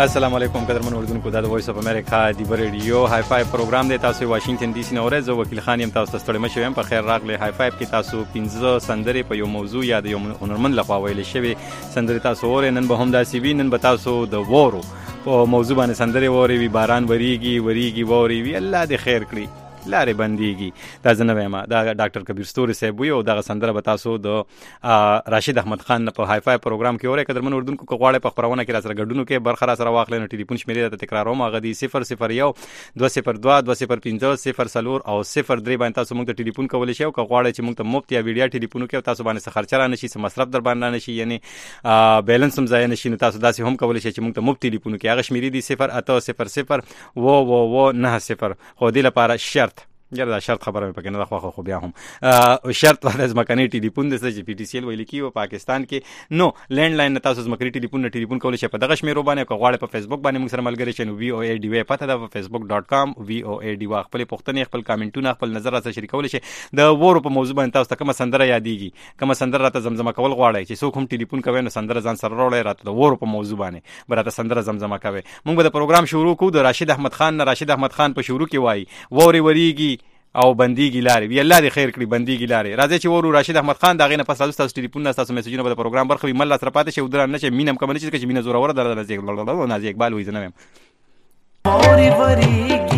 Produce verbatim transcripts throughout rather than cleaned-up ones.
السلام علیکم قدرمن اردوونکو دا د وایس اف امریکا دی ریډیو های فای پروګرام دی. تاسو واشنگټن ډي سي نه اورئ. زه وکیل خان یم. تاسو ته ستړي مه شئ. په خیر راغلی. های فای کې تاسو پنځه سندرې په یو موضوع یا د یو هنرمند لخوا ویل شوي سندرې تاسو اورئ. نن به هم داسې وي. نن به تاسو د وورو په موضوع باندې سندرې واورئ وي. باران وریږي وریږي واورئ وي. الله دې خیر کړي. لارې بندېږي. دا زه نه وایم، دا ډاکټر کبیر ستوري صاحب وي او دغه سندره به تاسو د راشد احمد خان په های فای پروګرام کې اورئ. قدرمن اردوونکو که غواړئ په خپرونه کې راسره ګډون وکړئ، برخه راسره واخلئ، نو ټلیفون شمېرې درته تکراروم. هغه دي صفر صفر یو دوه صفر دوه دوه صفر پنځه صفر څلور او صفر درې باندې تاسو موږ ته ټلیفون کولی شئ. او که غواړئ چې موږ ته مفت یا ویډیا ټلیفون وکړئ او تاسو باندې څه خرچه را نه شي، څه مصرف در باندې را نه شي، یعنې بیلنس هم ضایع نه شي، نو تاسو داسې هم کولی شئ چې موږ ته مفت ټلیفون وکړئ. هغه شمېرې دي صفر اته صفر صفر و و و نه صفر. خو دې لپاره شرط یاره دا شرط خبره مې پکې نه ده خوښه، خو بیا هم شرط د ځمکنی ټلیفون دی چې پی ټي سی ایل ویل کېږي په پاکستان کې. نو لینډ لاین نه تاسو ځمکني ټلیفون نه ټلیفون کولی شئ په دغه شمېرو باندې. که غواړئ په فیسبوک باندې موږ سره ملګري شئ نو وي او اے ډي وی پته ده په فیسبوک ډاټ کام وي او اے ډي وا. خپلې پوښتنې، خپل کامنټونه، خپل نظر راته شریکولی شئ. د وورو په موضوع باندې تاسو ته کومه سندره یادېږي، کومه سندره راته زمزمه کول غواړئ چې څوک هم ټلیفون کوئ نو سندره ځان سره راوړئ، راته د وورو په موضوع باندې به راته سندره زمزمه کوئ. موږ به د پروګرام شروع کوو د راشد احمد خان نه. راشد احمد خان په شروع کې وایي وورې وریږي او بندېږي لارې. وي الله دې خیر کړي، بندېږي لارې. راځئ چې ورو راشد احمد خان د هغې نه پس راځو ستاسو ټلیفون نه ستاسو میسجونه به د پروګرام برخه وي. مل راسره پاتې شئ، ودران نه شئ، مینه هم کمه نه شي ځکه چې مینه زوروره ده. نازي اقبال وایي، زه نه وایم.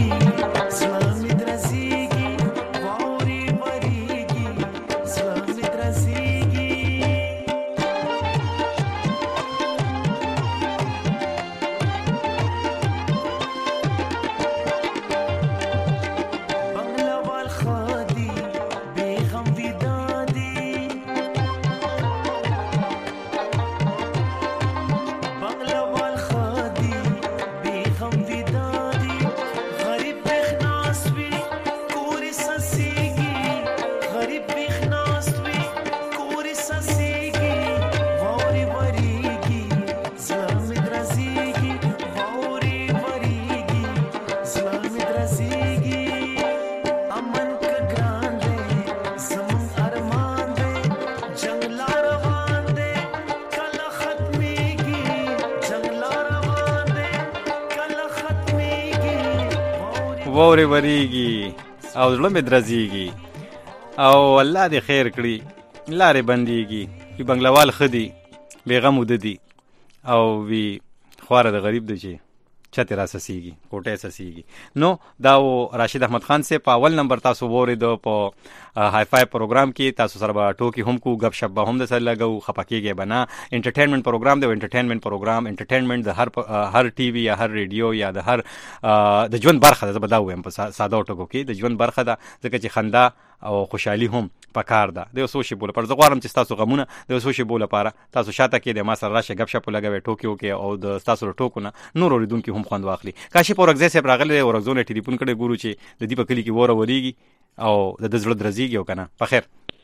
وورې وریږي او زړه مې درزیږي او الله دې خیر کړي، لارې بندېږي. وي بنګلوال ښه دي، بېغم اوده دي او وي خواره د غریب دی چې چتې را سسیږي، کوټې سسیږي. نو دا و راشد احمد خان سے په اول نمبر تاسو واورېدو په های فای پروګرام کې. تاسو سره به ټوکې هم کوو، ګپ شپ به هم درسره لګوو، خفه کېږئ به نه. انټرټینمنټ پروګرام دی او انټرټینمنټ پروګرام انټرټینمنټ د هر هر ټي وي یا هر ریډیو یا د هر د ژوند برخه ده. زه به دا ووایم په ساده ټکو کې د ژوند برخه ده، ځکه چې خندا او خوشحالي هم پکار ده. د یو څو شیبو لپاره زه غواړم چې ستاسو غمونه د یو څو شیبو لپاره تاسو شاته کېدئ، ما سره راشئ، ګپ شپ ولګوئ، ټوکې وکړئ او د ستاسو له ټوکو نه نور اورېدونکي هم خوند واخلي. کاشف اورکزی صاحب راغلی دی، اورکزو نه ټلیفون کړی، ګورو چې د دې په کلي کې وره ورېږي او د ده زړه درزېږي او که نه. په خیر.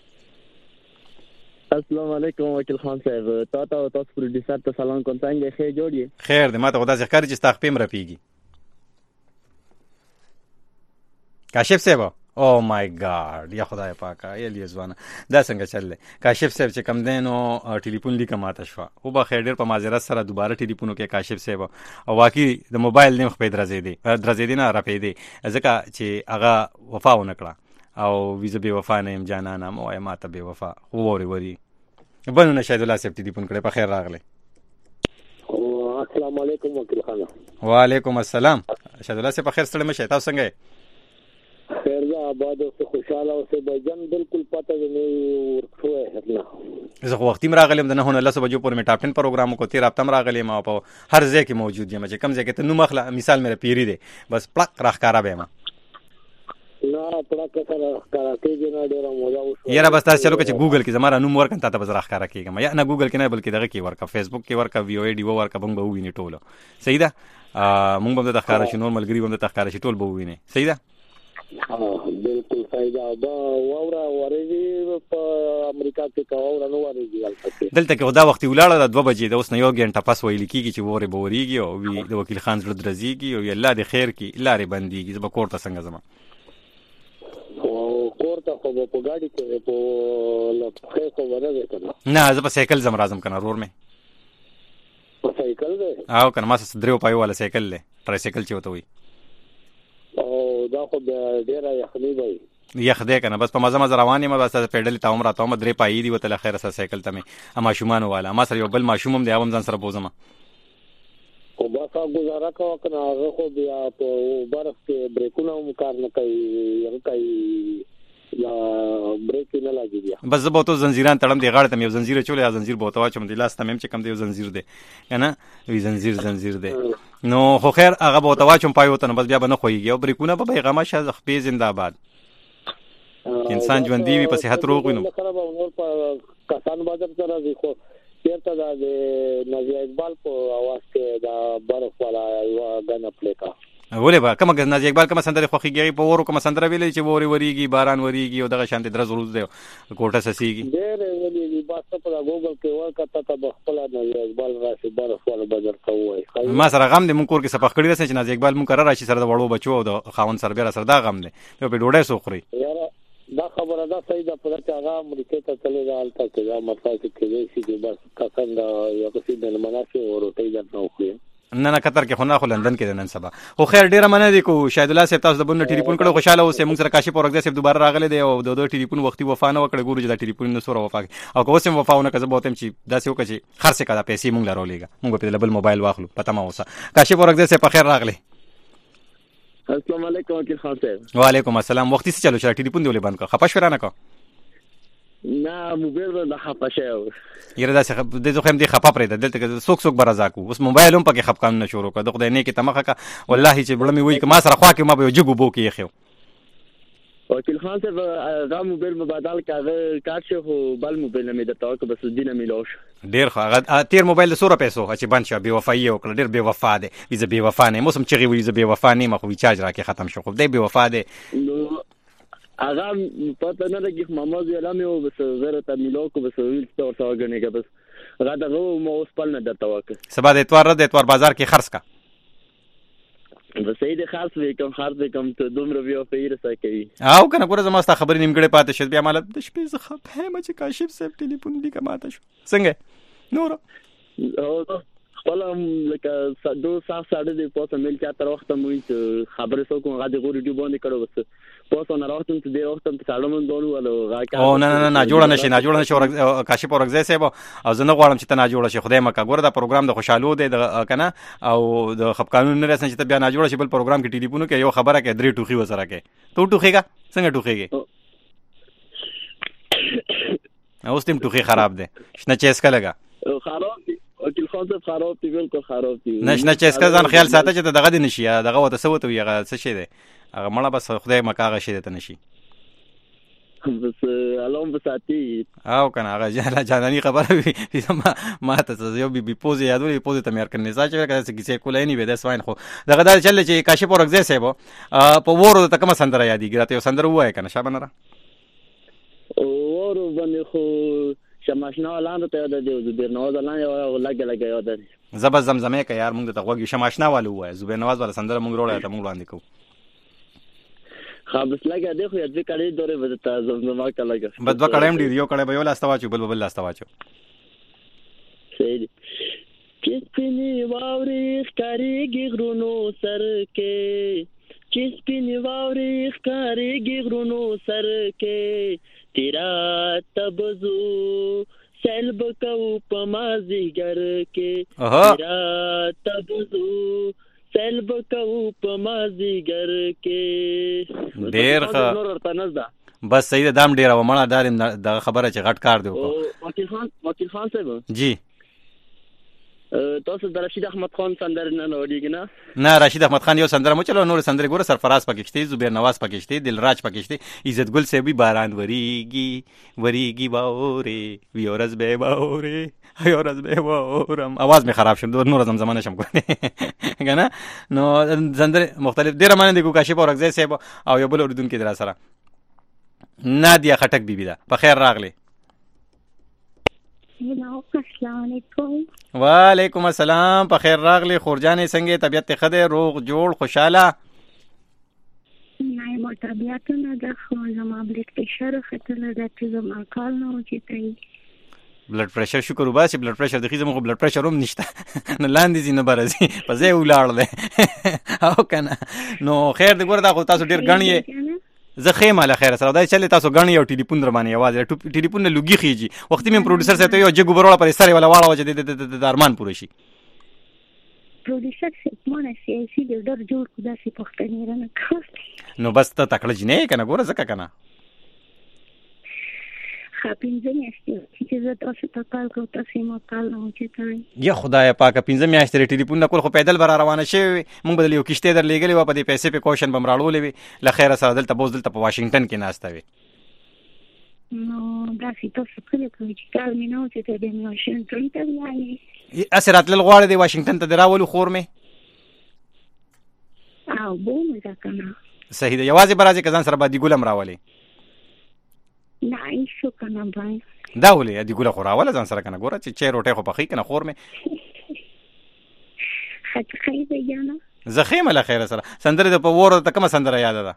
السلام علیکم وکیل خان صاحب، تا ته او تاسو پروډیوسر ته سلام کوم. څنګه ښه جوړ یې؟ خیر دی. ما ته خو داسې ښکاري چې ستا خپې هم رپېږي. کاشف صاحب او مای ګاډ، یا خدای پاکه ایل یې ځوانه دا څنګه چل دی. کاشف صاحب چې کم دی نو ټلیفون لیکه ماته شوه. وبخیر، ډېر په معذرت سره دوباره ټلیفون وکړئ کاشف صاحب. او واقعي د موبایل نیم خپې درزېدې درزېدې نه رپېدې، ځکه چې هغه وفا ونه کړه او وي زه بې وفا نه یم جانانه، مه وایه ما ته بې وفا. خو وورې وري بنو نه شهید الله صاحب ټلیفون کړی. په خیر راغلی. السلام علیکم وکیل خان. وعلیکم السلام. شهید الله صاحب په خیر، ستړی مه شئ. تاسو څنګه یې؟ خیر ده، آباد اوسه، خوشحاله اوسه. بجن بالکل پته مې ورکړی نه. زه خو وختي م راغلی یم، د نهو نه لسو بجو پورې مې ټاپ ټین پروګرام وکړو. تېر هفته م راغلی یم او په هر ځای کې موجود یم. چې کوم ځای کې ته نوم اخله، مثال مې پیري دی، بس پړق راښکاره به یم. نه پړق سره راښکاره کېږي نه، ډېره موده وشوه. یاره بس تاسې چلو که چې ګوګل کې زما را نوم ورکړم، تا ته به زه راښکاره کېږم. یا نه ګوګل کې نه بلکې دغه کې ورکړه، فیسبوک کې ورکړه، وي او اے ډي او ورکړه، موږ به ووینې ټوله. صحیح ده؟ موږ به هم درته ښکاره شي، نور ملګري به هم درته ښکاره شي، ټول به ووینې. صحیح ده؟ بالکل صحیح ده. دا واوره ورېږي په امریکا کې، که واوره نه ورېږي هلته دلته کې خو دا وختي ولاړه ده دوه بجې، د اوس نه یو ګنټه پس ویل کېږي چې وورې به ورېږي او وي د وکیل خان زړه درزېږي او الله دې خیر کړي، لارې بندېږي. زه به کور ته څنګه ځم؟ کور ته خو به په ګاډي کې په پښې خو به نه دی که نه؟ نه، زه په سایکل ځم راځم که نه، رور مې. په سایکل دی او کنه ما سره درو پایو والا سایکل دی ټرایسایکل چې وته وي او دا خو ډیره یخني وي یخ دی کنه بس په مزه مزه روان یم بس پیډل ته عمر ته درې پای دی وته خیر سره سایکل ته مې اما شومان والا ما سره یو بل ماشوم هم دی هم ځان سره بوزم او باسا گزاره کوه کنه هغه خو بیا په برف کې بریکونه هم کار نه کوي هغه کوي یا بریک نه لګي بیا بس زه به تو زنجیران تړم دی غاړه ته یو زنجیر چولې یا زنجیر بوته واچم دی لاس ته مې چې کم دی یو زنجیر دی کنه وی زنجیر زنجیر دی نو خو خیر هغه بوته واچم پای وته بس بیا به نه خوېږي او بریکونه به پیغام شه خپې زنده‌باد انسان ژوند دی په صحت روغ وینم سره به نور په کسان بازار سره زی خو چیرته دا د نازي اقبال په आवाज کې دا برف والا یو غنه پلیکا ولې با کومه نازي اقبال کومه سندره خوخيږي په ورو کومه سندره ویلې چې ووري وریږي باران وریږي او دغه شانتي درز روز دی کوټه سسيږي ډېر ویلې باسه په ګوګل کې ورکته ته خپل نازي اقبال راشي برف والا بازار کوي ما سره غم دې مونږ کور کې سپخ کړی رسې چې نازي اقبال مونږ قرار راشي سره د وړو بچو او د خاون سره بیا سره دا غم دی په ډوډۍ سوخري دا خبره دا صحیح ده په چې هغه امریکا ته تللی دا الته کې دا مطلب کې چې بس کسان دا یو څه د مناسب او روټي درنه وخوري نه نه قطر کې خو نه خو لندن کې نن سبا خو خیر ډیره مننه دي کو شاید الله صاحب تاسو د بن ټلیفون کړو خوشاله اوسې موږ سره کاشف اورګ صاحب دوباره راغله دی او د دوه ټلیفون وختي وفا نه وکړ ګورو چې د ټلیفون نو سره وفا او کو سم وفاونه کزه بوتم چې داسې وکړي خرڅ کړه پیسې موږ لرولېګا موږ په بل موبایل واخلو پته ما اوسه کاشف اورګ صاحب په خیر راغله السلام علیکم وکیل خان صاحب وعلیکم السلام وختي څه چلو چې ټلیفون دی ولې بند کړ خپش ورانه کو نه موبایل نه خپشه یره دا څه د زه هم دي خپه پرې د دلته سوک سوک برازاکو اوس موبایل هم پکې خپکان نه شروع کړ د خدای نه کې تمخه کا والله چې بلمې وای ک ما سره خوا کې ما به جګو بو کې خو وکیل خان صاحب دا موبایل مبادل کاغه کارت شو بل موبایل مې د تاکه بس دینه ملوش ډیر خو هغه تیر موبایل د سوره پیسو چې بند شو بي وفای او کړ ډیر بي وفا ده ویزه بي وفا نه موسم چې ویزه بي وفا نه مخ وی چارج راکې ختم شو خو دې بي وفا ده هغه پته نه لګي محمد علامه او بس زره ته ملو کو بس ویل ستور ساګنه کې بس غدا غو مو اوس پل نه درته وکه سبا د اتوار د اتوار بازار کې خرڅ کا بس سید خاص وکم خرڅ وکم ته دومره بیا فیر سکي او کنه ګوره زما ستا خبرې نیمګړې پاتې شې بیا مال د شپې زه خپه ما چې کاشف صاحب ټلیفون دی کماته شو څنګه نور او خپل لکه دو ساعت ساړه دی په مل چا تر وخت مې خبرې سو کوم غاډي غوړي دی باندې کړو بس په نه راوتم چې دی وخت ته ساړه مون دونو ولو غاکا او نه نه نه جوړ نه شي نه جوړ نه شي کاشف اورګزې صاحب او زه نه غواړم چې ته نه جوړ شي خدای مکه ګوره دا پروګرام د خوشالو دی د کنه او د خپ قانون نه رسنه چې ته بیا نه جوړ شي بل پروګرام کې ټلیفون کې یو خبره کې درې ټوخي وسره کې تو ټوخيګا څنګه ټوخيږي اوس تیم ټوخي خراب دی شنه چیس کا لگا خراب دی وکیل خان صاحب خراب دی بالکل خراب دی نشنه چیس کا ځان خیال ساته چې دغه دی نشي دغه وته سوته ویغه څه شي دی هغه مړه بس خدای مکاغه شي ته نشي بس الان بساتی او کنه هغه جاله جانانی خبره وي ما ما ته یو بي بي پوز یادولې پوز ته مې ارکنه ځا چې کله چې کولای نه وي د سواین خو دغه دا چل چې کاشف اورګزې صاحب په ورو ته کوم سندره یادېږي راته یو سندره وای کنه شابه نه ورو باندې خو شماشنا لاندې ته د زبیر نواز لاندې یو لګ لګ یو ده زب زمزمه کې یار موږ ته غوږی شماشنا والو وای زبیر نواز والا سندره موږ وروړی ته موږ وړاندې کوو خابس لګا دی خو یې کړي دوره وځه زمزمه کا لګا بد وکړم دی یو کړه به یو لاس تواچو بل بل لاس تواچو صحیح کس پنی واوري ښکاریږي غرونو سر کې کس پنی واوري ښکاریږي غرونو سر کې تیرا تبزو سلب کو پمازیګر کې تیرا تبزو سلب کو پمازیګر کې ډیر ښه بس صحیح ده دام ډیر و مړه دار د خبره چې غټ کار دی وکیل خان وکیل خان صاحب جی تاسو د رشید احمد خان سندره نه وړيږي نه نه رشید احمد خان یو سندره مو چلو نور سندره ګوره سرفراز پکشتي زبیر نواز پکشتي دلراج پکشتي عزت ګل سے بھی باران وریږي وریږي باورې وی اورز به باورې هي اورز به باورم आवाज می خراب شم نور زمزمه نشم کوله کنه نو سندره مختلف ډیر معنی دی کو کاشف اورګزې صاحب او یو بل اوردونکو در سره نادیا خټک بیبی دا په خیر راغله السلام علیکم وعلیکم السلام په خیر راغلی خورجانې څنګه طبیعت خده روغ جوړ خوشاله نه مو طبیعت نه د خو زما بلډ پريشر خطر نه د چې زما کال نه وچتای بلډ پريشر شکر وباسي بلډ پريشر د خېزه مخ بلډ پريشر هم نشته نه لاندې زی نه برازي په ځای ولاړ دی او کنه نو خیر دې ګور دا خو تاسو ډیر غنی زه خېمه له خیر سره دا چې تاسو غنی یو ټلیفون در باندې आवाज ټلیفون نه لګي خيږي وخت مې پروډوسر سره ته یو جګو بروړه پر سره ولا واړه وجه د ارمان پوره شي پروډوسر څه مونږه سیاسي د ډېر جوړ کو داسې پښتني رانه کوي نو بس ته تکړه جنې کنه ګوره زکه کنه خپینځه میاشتې چې زه تاسو ته کال کوم تاسو مو کال نه وچتای یا خدای پاک پنځه میاشتې ټلیفون نه کول خو پیدل بر روانه شي مونږ بدل یو کشته در لګلې و په دې پیسې په کوشن بم راړولې وی لخيره سره دلته بوز دلته په واشنگټن کې ناشته وی نو دا سی تاسو کله کوي چې کال مې نو چې د واشنگټن ته وایي اسرات لغواړه د واشنگټن ته دراولو خور مې او بوم دا کنه صحیح ده یوازې برازي کزان سره باندې ګولم راولي نه ایشو کنه بای دا ولې دی ګوله خوراوله ځان سره کنه ګوره چې چې روټه خو پخې کنه خور مې خط خیبه جانا زخیمه له خیره سره سندره د په وره ته کومه سندره یاد ده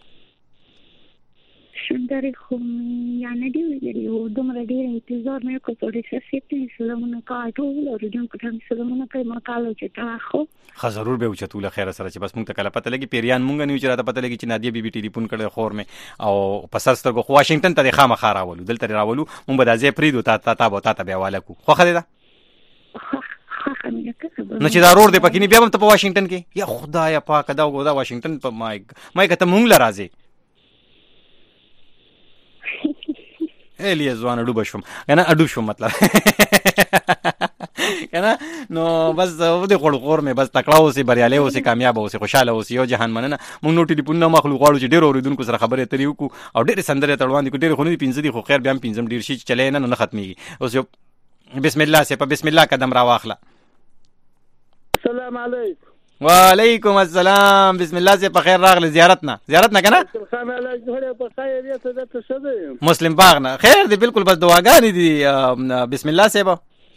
سندره خو یا نه دی ویلي او دومره ډیر انتظار مې کو په دې سیټ سلامونه کاټو ورجون کوم سلامونه کوي ما کالو چې تا خو خا ضرور به اوچتو له خیره سره چې بس مونږ ته کله پته لګي پیریان مونږ نه چې راته پته لګي چې نادیه بیبي ټلیفون کړي خور مې او په سرستر کو واشنگټن ته خامخا راولو دلته راولو مونږ به د ځای پریدو تا تا تا به تا ته بیا والا کو خو خدای دا نو چې دا روډ دی پکې نه بیا هم ته په واشنگټن کې یا خدای پاک دا وګورئ واشنگټن په مای مای کته مونږ لرازي الیه ځوان ډوب شوم کنه اډو شوم مطلب کنه نو بس ودې خور خور مې بس تکړه اوسې بریاله اوسې کامیاب اوسې خوشاله اوسې یو جهان مننه مونږ نو ټلیفون نه مخلوق غواړو چې ډېر اوریدونکو سره خبرې اترې وکړو او ډېر سندره تړوان دي ډېر خونې پینځه دي خو خیر بیا هم پینځم ډېر شي چلې نه نه ختميږي اوس یو بسم الله سه په بسم الله قدم را واخله السلام علیکم وعلیکم السلام بسم الله سه په خیر راغله زیارت نه زیارت نه کنه خان الله جوړه په خیر یې ته د څه ده مسلم باغ نه خیر دی بالکل بس دعاګانې دي بسم الله سه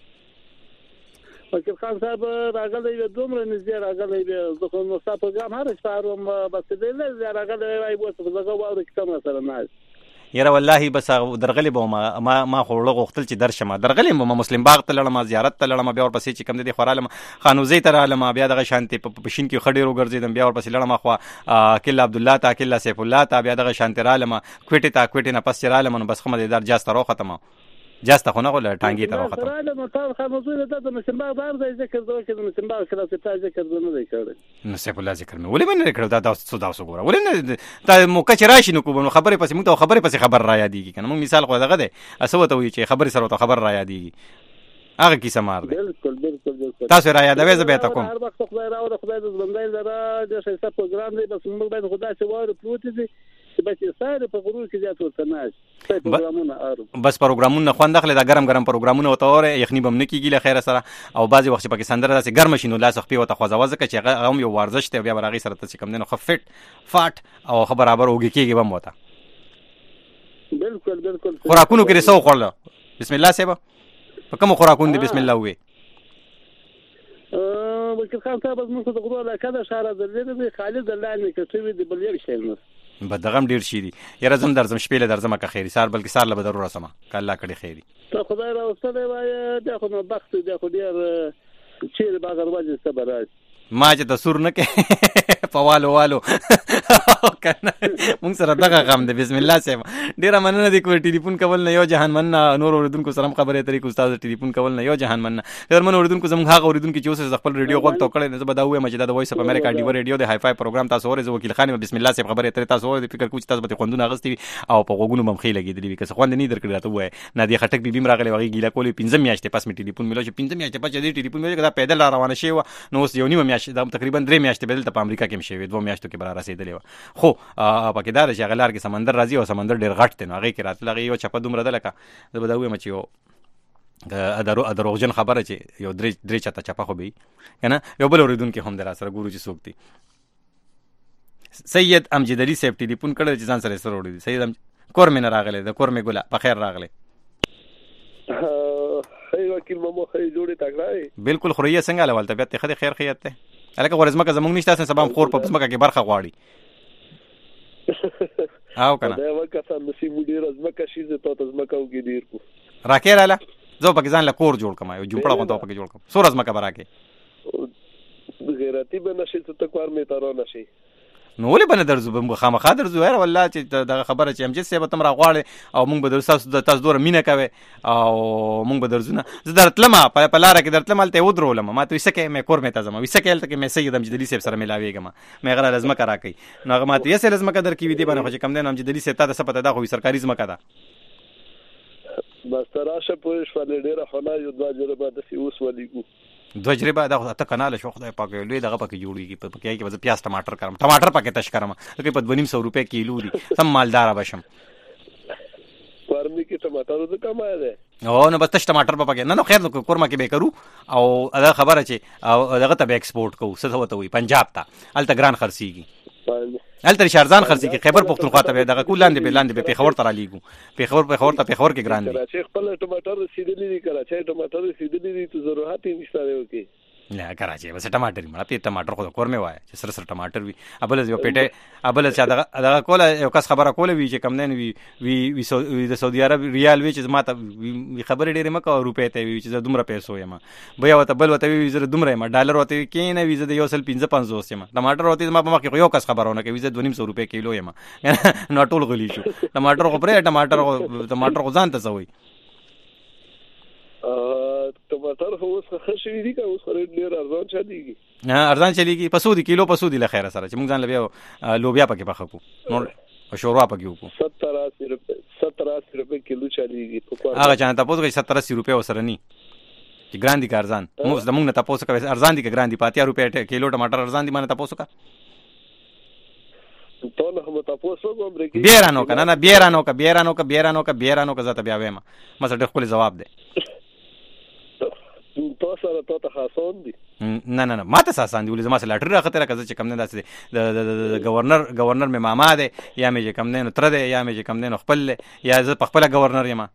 وکیل خان صاحب راغلی دومره نږدې راغلی زه خو نو ستاسو پروګرام هر شپه بس دې نه راغلی وای بوت زه غواړم چې کوم سره نه یاره والله بس درغلی به ما ما ما خورله غختل چې درشم درغلی ما مسلم باغ ته لړم زیارت ته لړم بیا ور پسې چې کم دي خورالم خانوزي ته رالم بیا دغه شانتي په پښین کې خډيرو ګرځیدم بیا ور پسې لړم خو کله عبد الله تا کله سیف الله تا بیا دغه شانتي رالم کوټه تا کوټه نه پس رالم نو بس خمه دې در جاست رو ختمه جاسته خو نه غول ټانګي ته وخت راځه نو تاسو خاموزي ته د مسمبا بار ځای ذکر دوه چې د مسمبا کله چې تاسو ذکر نه دی کړی نو سیف الله ذکر مې ولې نه کړو دا تاسو تاسو ګوره ولې نه تا موکه چې راشي نو کوم خبرې پسې موږ ته خبرې پسې خبر را یادېږي کنه موږ مثال خو دغه دی اسو ته وی چې خبرې سره ته خبر را یادېږي هغه کیسه مار دی بالکل بالکل بالکل تاسو را یادوي زه به تا کوم هر وخت خدای راوړه خدای دې زمندای لرا د شي څه پروګرام دی بس موږ باید خدای څخه واره پروت دي بس ساره په غرور کې زیات ورته نه شي پروګرامونه ارو بس پروګرامونه خوند اخلي دا ګرم ګرم پروګرامونه وته اوره یخني بم نه کیږي له خیره سره او بعضي وخت په کې سندره داسې ګرم شینو لاس خپې وته خوځوځه چې هغه هم یو ورزش ته بیا برغي سره ته کم نه خفټ فاټ او خبر برابر وګي کېږي بم وته بالکل بالکل خوراکونو کې رسو خورل بسم الله سیبا په کوم خوراکون دي بسم الله وې ا وکیل خان صاحب موږ ته غوړه کده شهر درلې دي خالد الله نه کوي د بلیر شي نه بدغم ډیر شي دي یاره زم درځم شپې له درځم که خیری سار بلکې سار له به ضرور سم کله کړي خیری ته خدای راوستلې وای دا خو نو بخت دی خو ډیر چیرې باغ ورځ صبر ما چې د سور نه کې پوالو والو کنه مونږ سره دغه غم دی بسم الله سم ډیر مننه دي کوم ټلیفون کول نه یو جهان مننه نور اوریدونکو سره خبرې طریق استاد ټلیفون کول نه یو جهان مننه در من اوریدونکو زموږ هغه اوریدونکو چې اوس خپل ریډیو وخت توکړې نه زبدا وې مجدا د وایس اف امریکا ډیو ریډیو د هاي فای پروګرام تاسو اورئ وکیل خان بسم الله سم خبرې طریق تاسو اورئ فکر کوم تاسو به خوندونه غستې او په غوګونو ممخې لګېدلې که څه خوند نه درکړی راته وای نادي خټک بیبي راغلی وغه ګیلا کولې پنځه میاشتې پس می ټلیفون ملو چې پنځه میاشتې پس دې ټلیفون مې کدا پیدل روانه شي نو اوس یو نیمه میاشتې دا تقریبا درې میاشتې بدل ته په امریکا کې مشوي دوه میاشتو کې بل رسیدلې خو پکې دا چې غلار کې سمندر راځي او سمندر ډیر غټ دی نو هغه کې راتلغه یو چپه دومره ده لکه زه به دا وایم چې یو ادرو ادروغجن خبره چې یو درې درې چاته چپه خو به کنه یو بل اوریدونکو هم در سره ګورو چې څوک دی سید امجد علي صاحب ټلیفون کړل چې ځان سره سره وړي سید ام کور مې نه راغله د کور مې ګولا په خیر راغله خیر وکیل مو خیر جوړه تاګړای بالکل خوريه څنګه لول طبيعت ته خیر خیر خیات ته الکه ورزمه که زمونږ نشته سبا خور په پسمه کې برخه غواړي او کنه دا وکړه نصیب ډیر ازمکه شي زه ته ازمکه وګی ډیر کو راکې رااله زه پکې ځان له کور جوړ کما یو جوړه غونډه پکې جوړ کم سورز مکه براکه غیرتی به نشي ته کار می تارو نشي نو ولې باندې درځو خامخا درځو یاره والله چې دا خبره چې امجد صاحب تم را غواړي او موږ به درسته تاسو دوره مینه کوي او موږ به درځو نه زه درتلم په لاره کې درتلم هلته ودرولم ما ته وسکه مې کور مې تازه ما وسکه هلته کې مې سید امجد علي صاحب سره ملاویږم مې غره لازمه کرا کوي نو هغه ماته یې سره لازمه در کې وی دی باندې خو چې کم دی امجد علي صاحب ته سپته دا خو سرکاري ځمکه ده بس تراشه پوه شو ډیره خلا یو دوه جربه د سی اوس ولېګو دوه جربه دا ته کناله شو خدای پاک لوی دغه پکې جوړیږي په کې کې وځ پیاز ټماټر کړم ټماټر پکې تش کړم کې په دوه نیم سو روپے کیلو دي سم مالدار بشم فارمي کې ټماټر د کمای ده او نو بس تش ټماټر پکې نه نو خیر نو کورما کې به کرو او دا خبره چې دغه ته به ایکسپورټ کوو څه وته وي پنجاب ته الته ګران خرسيږي الته شارزان خرسي کې خیبر پختونخوا ته دغه کولاندې به لاندې به پیښور ته را لیګو پیښور پیښور ته پیښور کې ګران دي چې خپل ټماټر رسیدلی دي کراچي ټماټر رسیدلی دي ته ضرورت یې نشته دی اوکي نه کراچي بس ټماټر مړه په ټماټر خو کور مې وای چې سر سر ټماټر وي ابل یو پټه ابل چې دغه دغه کوله یو کس خبره کوله وی چې کم نه وی وی د سعودي عرب ریال وی چې ماته خبره ډیره مکه روپې ته وی چې دومره پیسو یم بیا وته بل وته وی زره دومره یم ډالر وته کې نه وی زه د یو سل پنځه پنځوس یم ټماټر وته ما په مخ کې یو کس خبرونه کوي زه دوه نیم سو روپې کیلو یم نو ټول غلی شو ټماټر خو پرې ټماټر ټماټر خو ځان ته سوي ټماټر خو اوس ښه شوي دي که اوس خو ډېر ارزان چلیږي نه ارزان چلیږي په څو دي کیلو په څو دي له خیره سره چې موږ ځان له بیا لوبیا پکې پخه کړو نور شوروا پکې وکړو ستر اسی روپۍ ستر اسی روپۍ کیلو چلیږي هغه چا نه تاسو کې ستر اسی روپۍ وسره ني چې ګران دي که ارزان موږ د موږ نه تاسو کوي ارزان دي که ګران دي پاتیا روپۍ کیلو ټماټر ارزان دي باندې تاسو کا ته نه هم تاسو کوم برګي بیرانو کنه نه بیرانو کا بیرانو کا بیرانو کا بیرانو کا زته بیا وایم ما سره خپل جواب ده تاسو سره ته خاصون دي نه نه نه ماته ساسان دي ولې ما سره لاټري راخته راکزه چې کم نه داسې د گورنر گورنر مې ماما ده یا مې کم نه تر ده یا مې کم نه خپل یا زه په خپل گورنر یم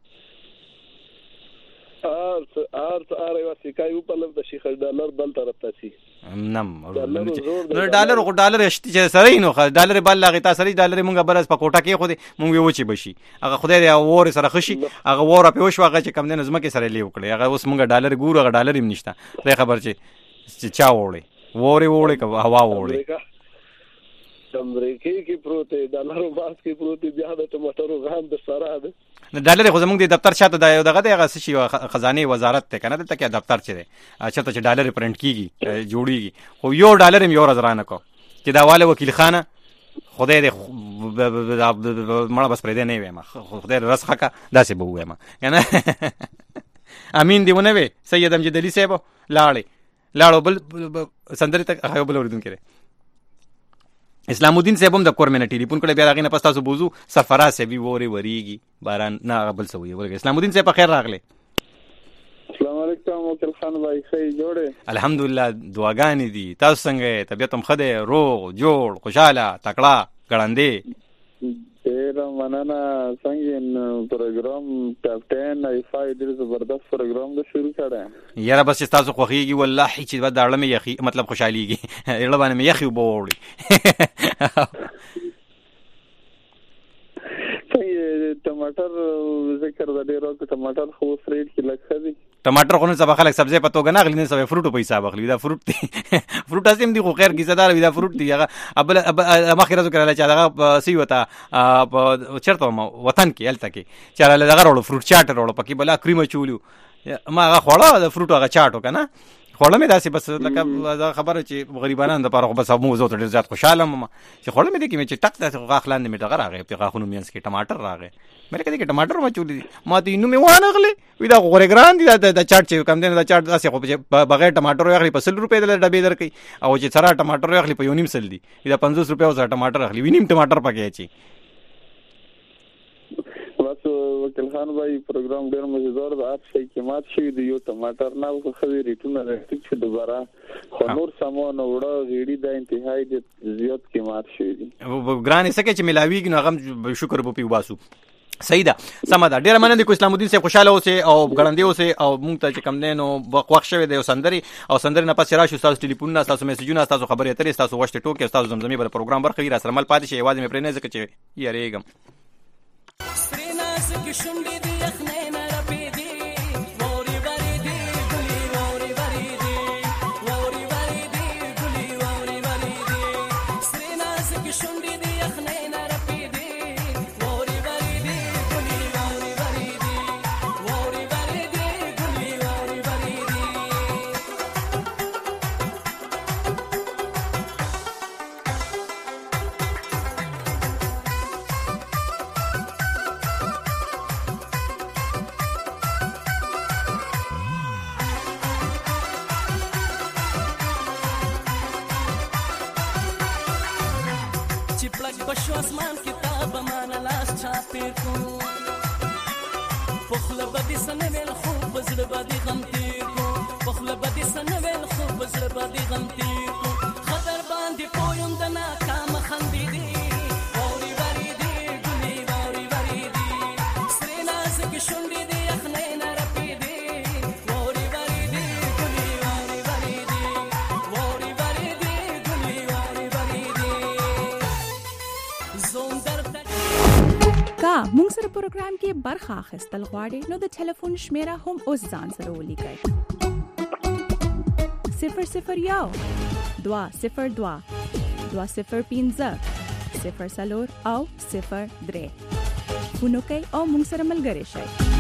ار ار ار یو سکای په لږ د شیخ ډالر بل طرف ته سي نم نو ډالر خو ډالر شته چې سره نو ډالر بل لاغه تاسو لري ډالر مونږه برس په کوټه کې خو دې مونږ یو چی بشي هغه خدای دې اور سره خشي هغه اور په وشو هغه چې کم نه زما کې سره لیو کړي هغه اوس مونږه ډالر ګورو هغه ډالر هم نشته دا خبر چې چا وړي وره وړي که هوا وړي امریکای کې پروت ډالر باس کې پروت بیا د ټماټرو غام د سره ده ډالر خو زمونږ د دفتر شاته دا یو دغه دغه شي خزانه وزارت ته کنه ته کې دفتر چي دی اچھا ته چې ډالر پرنٹ کیږي جوړیږي خو یو ډالر هم یو ورځ رانه کو چې دا والے وکیل خانه خدای دې مړه بس پرې نه ویم خدای رسخه کا داسې به وایم کنه امین دی ونه وي سید امجد علي صاحب لاړې لاړو بل سندري تک هغه بل اوریدون کړي اسلام الدین صاحب هم د کور مې ټلیفون کړی بیا راغی نه پس تاسو بوزو سرفراز صاحب ووري وریږي باران نه بل سوې ورګ اسلام الدین صاحب په خیر راغله السلام علیکم وکیل خان بھائی خیر جوړه الحمدلله دعاګانې دي تاسو څنګه طبيعت هم خده روغ جوړ خوشاله تکړه ګړندې ډېر مننه څنګه پروګرام کاپټین ایفای ډېر زبردست پروګرام د شروع کړه یاره بس تاسو خوخیږي والله چې بعد داړه مې یخي مطلب خوشاليږي اړه باندې مې یخي وبوړي ټماټر ذکر د ډیرو ټماټر خو فریډ کې لکه دي ټماټر خو نه سبا خلک سبزی په توګه نه غلی نه سبا فروټو په حساب اخلي دا فروټ دي فروټ اسیم دي خو خیر کی زدار وی دا فروټ دي هغه ابل مخې راځو کړل چې هغه سی وتا چرته وطن کې الته کې چې هغه دغه وروړو فروټ چاټ وروړو پکې بلا کریم چولیو ما هغه خوړه د فروټ هغه چاټو کنه خوړه مې داسې بس لکه خبره چې غریبانان د پاره بس مو زو ته ډیر زیات خوشاله ما چې خوړه مې دې کې مې چې ټک داسې غاخلاند مې ټغه راغی په غاخونو مینس کې ټماټر راغی مې کړي کې ټماټر ما چولې ما ته نو مې وانه غلې وې دا غوړې ګران دي دا چاټ چې کم دین دا چاټ داسې خو بغیر ټماټر یې په سل روپے د ډبې درکې او چې سره ټماټر یې په یو نیم سل دي دا پنځوس روپے او سره ټماټر اخلي وینیم ټماټر پکې اچي بس وکیل خان بھائی پروګرام ډېر مزیدار دی اپ شي کې مات شي دی یو ټماټر نه خو خو ریټونه راځي چې دوباره خو نور سامان وړه غیړي د انتهایی د زیات کې مات شي دي ګرانې سکه چې ملاویږي نو هغه شکر په پیو باسو صحیح ده سم ده ډېر مننه کو اسلام الدین صاحب خوشاله اوسه او ګړندې اوسه او مونږ ته چې کم نه نو وخت شوه دی سندري او سندري نه پس راشو تاسو ټلیفون نه تاسو میسجونه تاسو خبرې اترې تاسو وشت ټوکې تاسو زمزمي پر پروګرام برخه وی را سره مل پاتې شي आवाज مې پرې نه ځکه چې یریګم سپیناس کې شونډې دی یخنې نه رپېږي چې پلک بشو اسمان کتاب مانا لاس چاپې کو پخله بدی سنویل خوب بزړه باندې غم تیر کو پخله بدی سنویل خوب بزړه باندې غم تیر کو خطر باندې پویم د ناکام خندې دي ووري وری دي ګلي ووري وری دي سرې نازک شونډې دي یخنۍ نه رپې دي ووري وری دي ګلي ووري وری دي ووري وری دي ګلي ووري وری دي زوم درته کا مونږ سره پروګرام کې برخه اخیستل غواړئ نو د ټلیفون شمیره هم اوس ځان سره ولیکئ صفر صفر یو دوه صفر دوه دوه صفر پنځه صفر څلور او صفر درې فون وکئ او مونږ سره ملګري شئ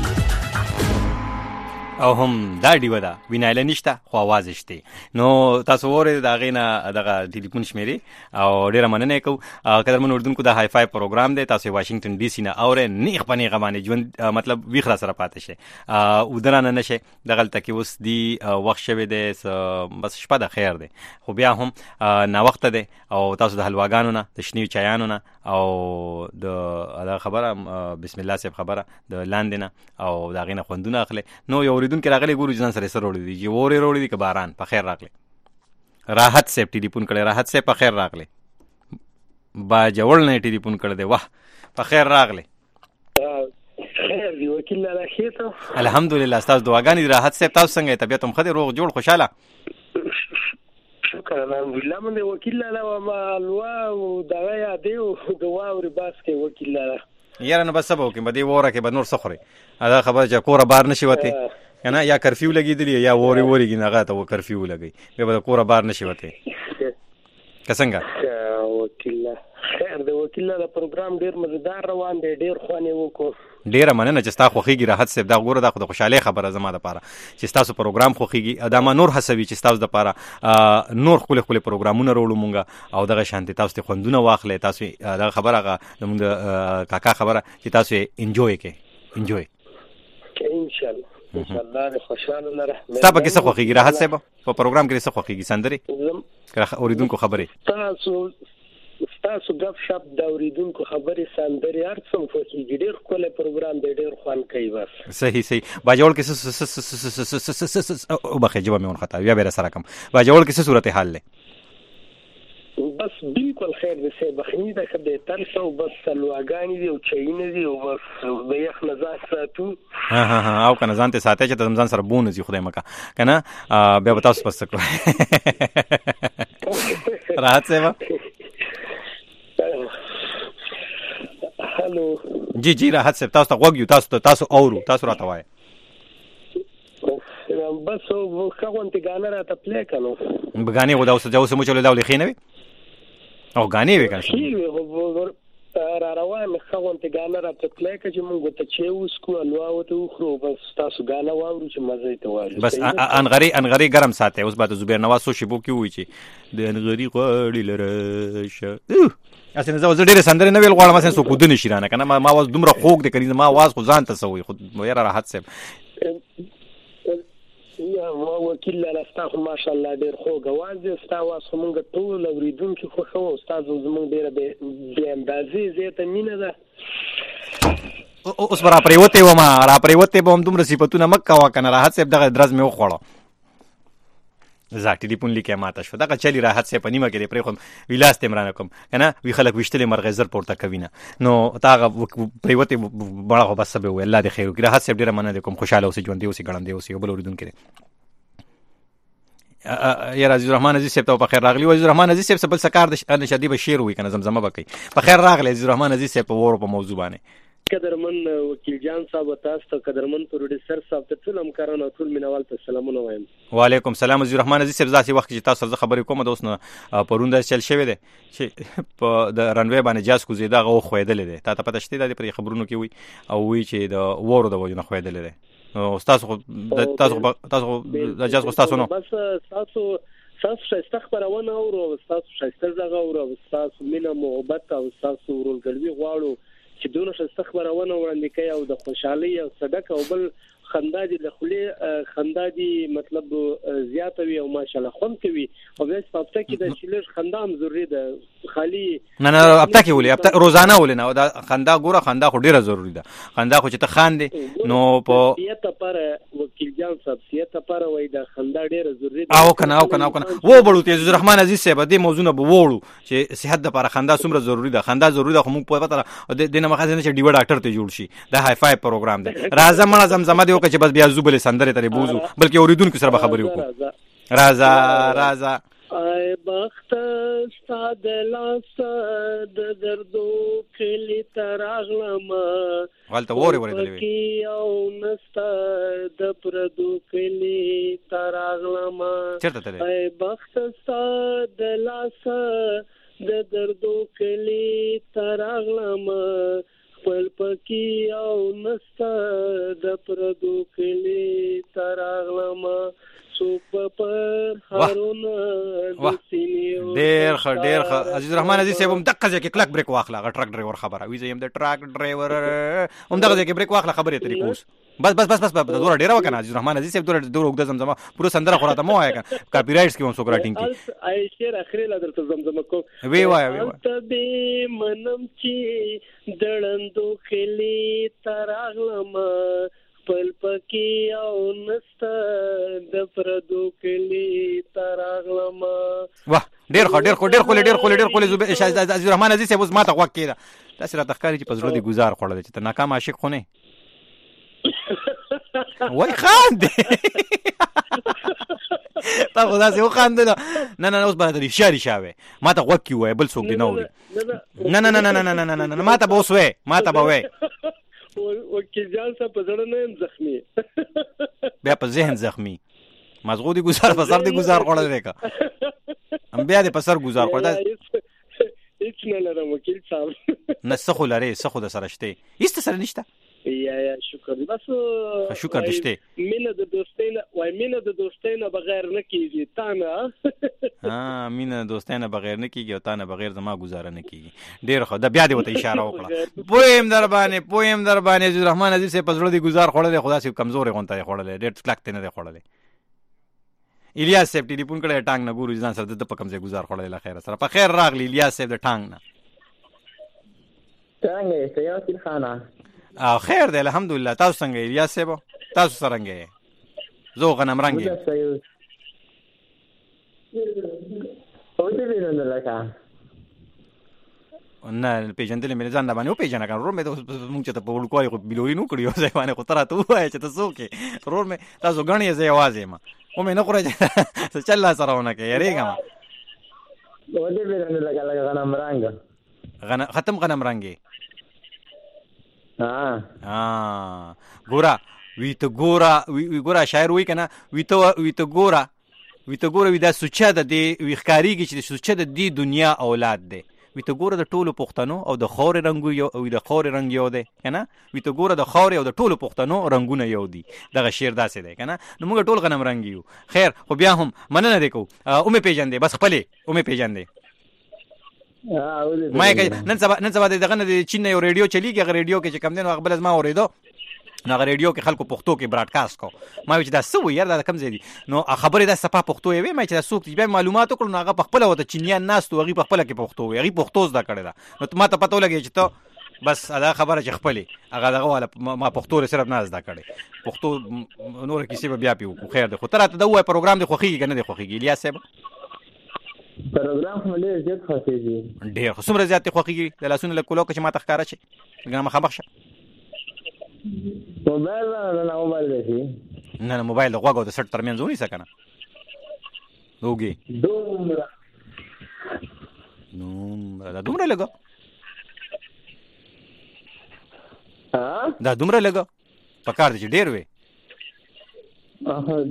او هم دا ډیوه ده وینایله نشته خو आवाज شته نو تاسو وره دا غینا دغه ټلیفون شمیري او ډیره مننه کو قدرمن اردوونکو د هاي فاي پروګرام دی تاسو واشنگټن ډي سي نه اوره نیخ پنی غمانه ژوند مطلب ویخره سره پاتې شي او درانه نشه دغه تکي اوس دی وخت شوه دی بس شپه د خیر دی خو بیا هم نا وخت دی او تاسو د حلواګانو نه د شنیو چایانو نه او د خبره بسم الله سیب خبره د لاندې او دا غینه خوندونه اخلي نو یو دن کې راغلي ګورو ځان سره سره وړي دي چې وره وړي دي که باران په خیر راغلی راحت سیب ټلیفون کړي راحت سیب په خیر راغلی با جوړ نه ټلیفون کړي دی واه په خیر راغلی خیر دی وکیل لا خیته الحمدلله تاسو دعاګانې راحت سیب تاسو څنګه طبيعت هم خدای روغ جوړ خوشاله شکر الحمدلله من وکیل لا ما الوا او دغه یادې او دوا او باس کې وکیل لا یاره نو بس سبا وکم بده وره کې به نور سخري دا خبره چې کوره بار نشي وته کنه یا کرفیو لګیدلی یا وری وری کې نه غاته و کرفیو لګي به کوره بار نشي وته کڅنګه وکیل خیر دی وکیل دا پروګرام ډیر مزیدار روان دی ډیر خوانه وکړو ډیره مننه چې تاسو خوخیږي راحت سیب دا ګوره دا خو د خوشاله خبره زما ده پاره چې تاسو پروګرام خوخیږي دا ما نور حسوي چې تاسو د پاره نور خپل خپل پروګرامونه وروړو مونږه او دغه شانتي تاسو ته خوندونه واخلې تاسو دا خبره غو د کاکا خبره چې تاسو انجوي کې انجوي ان شاء الله ان شاء الله خوشاله لره تاسو به څه خوخیږي راحت سیب په پروګرام کې څه خوخیږي سندري اوریدونکو خبره تاسو تاسو غف شپ دا اوریدونکو خبرې سندري هر څوم خوږي ډېر کوله پروګرام دی ډېر خوان کوي بس صحیح صحیح باجوړ کې او بخې جواب مې ون خطا بیا به سره کم باجوړ کې څه صورت حال له بس بالکل خیر دې سه بخنی دا خدای ترسو بس سلواګانی دی او چاینه دی او بس د یخ نزاز ساتو ها ها ها او کنه ځان ته ساتي چې د رمضان سره بونځي خدای مکا کنه بیا به تاسو پس کو راحت سیوا هالو جی جی راحت سیب تاسو ته وګیو تاسو تاسو اورو تاسو راته وای بس خاون ته غانا را ته پلی کړو بغانی غو دا اوس دا اوس مو چلو دا لخینه وي او غانی وي کنه را روان خاون ته غانا را ته پلی کړ چې موږ ته چې اوس کو الوا او ته خو بس تاسو غانا واورو چې مزه ته وایي بس انغری انغری ګرم ساتي اوس بعد زبیر نواز سو شبو کی وای چې د انغری غړی لره اسنه زو ډیره سندره نه ویل غواړم اسنه سو کودنه شیرانه کنه ما ما واز دومره خوګ د کړي ما واز خو ځان ته سوې خو یاره راحت سیب یا وکیل لا استاخ ماشاءالله ډیر خوګ واز دي استاواز موږ ټول اوریدونکو خو خو استاد زموږ ډیره به اندازې زیاته مینه ده اوس برا پریوته و ما را پریوته به هم دومره صفاتونه مکه وا کنه راحت سیب دغه درز مې وخوړو زاټی دی پون لیکه ماته شو دا چلی راحت سه پنیمه کې پرې خو ویلاس تمران کوم کنه وی خلک وشتلې مرغې زر پورته کوینه نو تاغه پریوته بڑا خو بس به الله دې خیر وکړي راحت سه ډیره مننه کوم خوشاله اوسې ژوند دی اوسې ګړم دی اوسې بل اوریدون کړي یا عزیز الرحمن عزیز سیب ته په خیر راغلی عزیز الرحمن عزیز سیب بل سکار د نشدی بشیر وی کنه زمزمه بکې په خیر راغلی عزیز الرحمن عزیز سیب په ورو په موضوع باندې قدرمن وکیل جان صاحب تاسو ته قدرمن پروډوسر صاحب ته ټول همکارانو ټول مینوال ته سلامونه وایم وعلیکم السلام عزیز الرحمن عزیز صاحب ذاتي وخت چې تاسو سره خبرې کوم د اوس نه پروند چل شوی دی چې په د رنوي باندې جاز کو زیاده غو خویدل دي تا ته پته شته د پر خبرونو کې وي او وی چې د وورو د وجنه خویدل دي نو تاسو تاسو تاسو د جاز کو تاسو نو بس تاسو تاسو شایسته خبرونه او تاسو شایسته زغه او تاسو مینه محبت او تاسو ورولګلوي غواړو چې دونه شایسته خبرونه وړاندې کوي او د خوشحالي او صدق او بل خندا دي د خله خندا دي مطلب زیاته وي او ماشاءالله خوند کوي او بس په پټه کې د چیلر خندا هم ضروري ده خالی نه نه هفته کې ولې هفته روزانه ولې نه دا خندا ګوره خندا خو ډیره ضروری ده خندا خو چې ته خاندې نو په سیاست لپاره وکیل جان صاحب سیاست لپاره وای دا خندا ډیره ضروری ده او کنه او کنه او کنه و بړو ته عزیز الرحمن عزیز صاحب دې موضوع نه ووړو چې صحت لپاره خندا څومره ضروری ده خندا ضروری ده خو موږ په پته د نه مخازنه چې ډیو ډاکټر ته جوړ شي دا های فای پروګرام ده راځه مړه زمزمه دی او چې بس بیا زوبله سندره ته بوزو بلکې اوریدونکو سره خبرې وکړو راځه راځه ای بخت ستاد لاس د دردو کلی تراغلم غلطه وره وره دلوي کی او نست د پردو کلی تراغلم چرته ته ای بخت ستاد لاس د دردو کلی تراغلم خپل پکی او نست د پردو کلی تراغلم ډیر ښه ډیر ښه عزیز الرحمن عزیز صاحب هم دغه ځای کې کلک بریک واخله غ ټرک ډرایور خبره وی زه يم د ټرک ډرایور هم دغه ځای کې بریک واخله خبرې ترې کوس بس بس بس بس بس دوره ډیره وکنه عزیز الرحمن عزیز صاحب دوره دوره وګد زمزمه پوره سندره خوراته مو آیا کنه کاپی رائټس کې هم سو ګراټینګ کی ای شعر اخري لا درته زمزمه کو وی وای وی وای ته به منم چی دړندو خلی تراغلم پل پکی او نست د پردو کلی تراغلم واه ډیر خو ډیر خو ډیر خو ډیر خو ډیر خو زوبه عزیز الرحمن عزیز صاحب ما ته وخت کړه تاسو را تخکاری چې پزړو دی گزار خوړل چې ته ناکام عاشق خو نه وای خان دی تا خدا سي وخاندل نه نه اوس باندې اشاره شاوه ما ته وخت کیوه بل څوک دی نه وړي نه نه نه نه نه نه نه ما ته بوس وې ما ته به وې وکیل جان صاحب په زړه نه زخمی بیا په ذهن زخمی مزغو دی گزار په سر دی گزار خوړل ریکا ام بیا دی په سر گزار خوړل هیڅ نه لرم وکیل صاحب نه سخو لري سخو د سره شته هیڅ سره نشته یا یا شکر دی بس شکر دشته مینه د دوستۍ نه وای مینه د دوستۍ نه بغیر نه کیږي تا نه ها مینه د دوستۍ نه بغیر نه کیږي او تا نه بغیر زما گزاره نه کیږي ډیر خو د بیا دی وته اشاره وکړه پویم در باندې پویم در باندې عزیز الرحمن عزیز په پزړو دی گزار خوړل خدا سي کمزورې غونته خوړل ډیر کلک ته نه خوړل الیاس صاحب ټلیفون کړه ټانګ نه ګورو ځان سره د په کمزې گزار خوړل لا خیر سره په خیر راغلی الیاس صاحب د ټانګ نه څنګه یې سیاسي خانه او خیر دی الحمدلله تاسو څنګه الیاس صاحب تاسو څنګه زه غنم رنګ او دې نه لکه نه پیژندل مې ځان نه باندې او پیژنه کړم روم مې مونږ ته په وړکوالي خو بلوري نو کړیو ځای باندې خو تر ته وای چې تاسو کې روم مې تاسو غنی زې आवाज ما او مې نه خورې چې چل لا سره ونه کې یریګم او دې نه لکه لکه غنم رنګ غنم ختم غنم رنګي ها ها ګورا وی ته ګورا وی ګورا شاعر وی کنه وی ته وی ته ګورا وی ته ګورا وی دا سوچا د دې وی ښکاریږي چې سوچا د دې دنیا اولاد دی وی ته ګوره د ټولو پښتنو او د خور رنگو یو او د خور رنگ یو دی کنه وی ته ګوره د خور او د ټولو پښتنو رنگونه یو دي دغه شعر داسې دی کنه نو موږ ټول غنم رنگ یو خیر خو بیا هم مننه دی کو او مې پیژندې بس خپلې او مې پیژندې ما کې نن سبا نن سبا دغه د چین یو ریډیو چلیږي هغه ریډیو کې چې کم دین او خپل ما اوریدو نو هغه ریډیو کې خلکو پښتو کې براډکاسټ کو ما چې دا سو یار دا کم زیدي نو خبره دا سپا پښتو یې ما چې دا سوق بیا معلومات کړو نو هغه په خپل وته چینیان ناس تو هغه په خپل کې پښتو وي هغه پښتو زده کړی دا نو ما ته پته ولګی چې ته بس دا خبره چې خپلې هغه دغه والا ما پښتو لري صرف نه زده کړی پښتو نور کیسه بیا پیو خو خیر ده خو تر ته دا وای پروګرام دی خوخیږي کنه دی خوخیږي الیاس صاحب پروګرام هم ډېر زیات خوښیږي ډېر خو څومره زیات خوښیږي د لاسونو له کولو کې ما تخکاره شي ګنه مخامخ شه موبایل نه نه موبایل دی نه نه موبایل د غوګو د سټ ترمنځ ونی سکنه دوګي دومره دومره دا دومره لګا ها دا دومره لګا پکار دي ډېر وي اه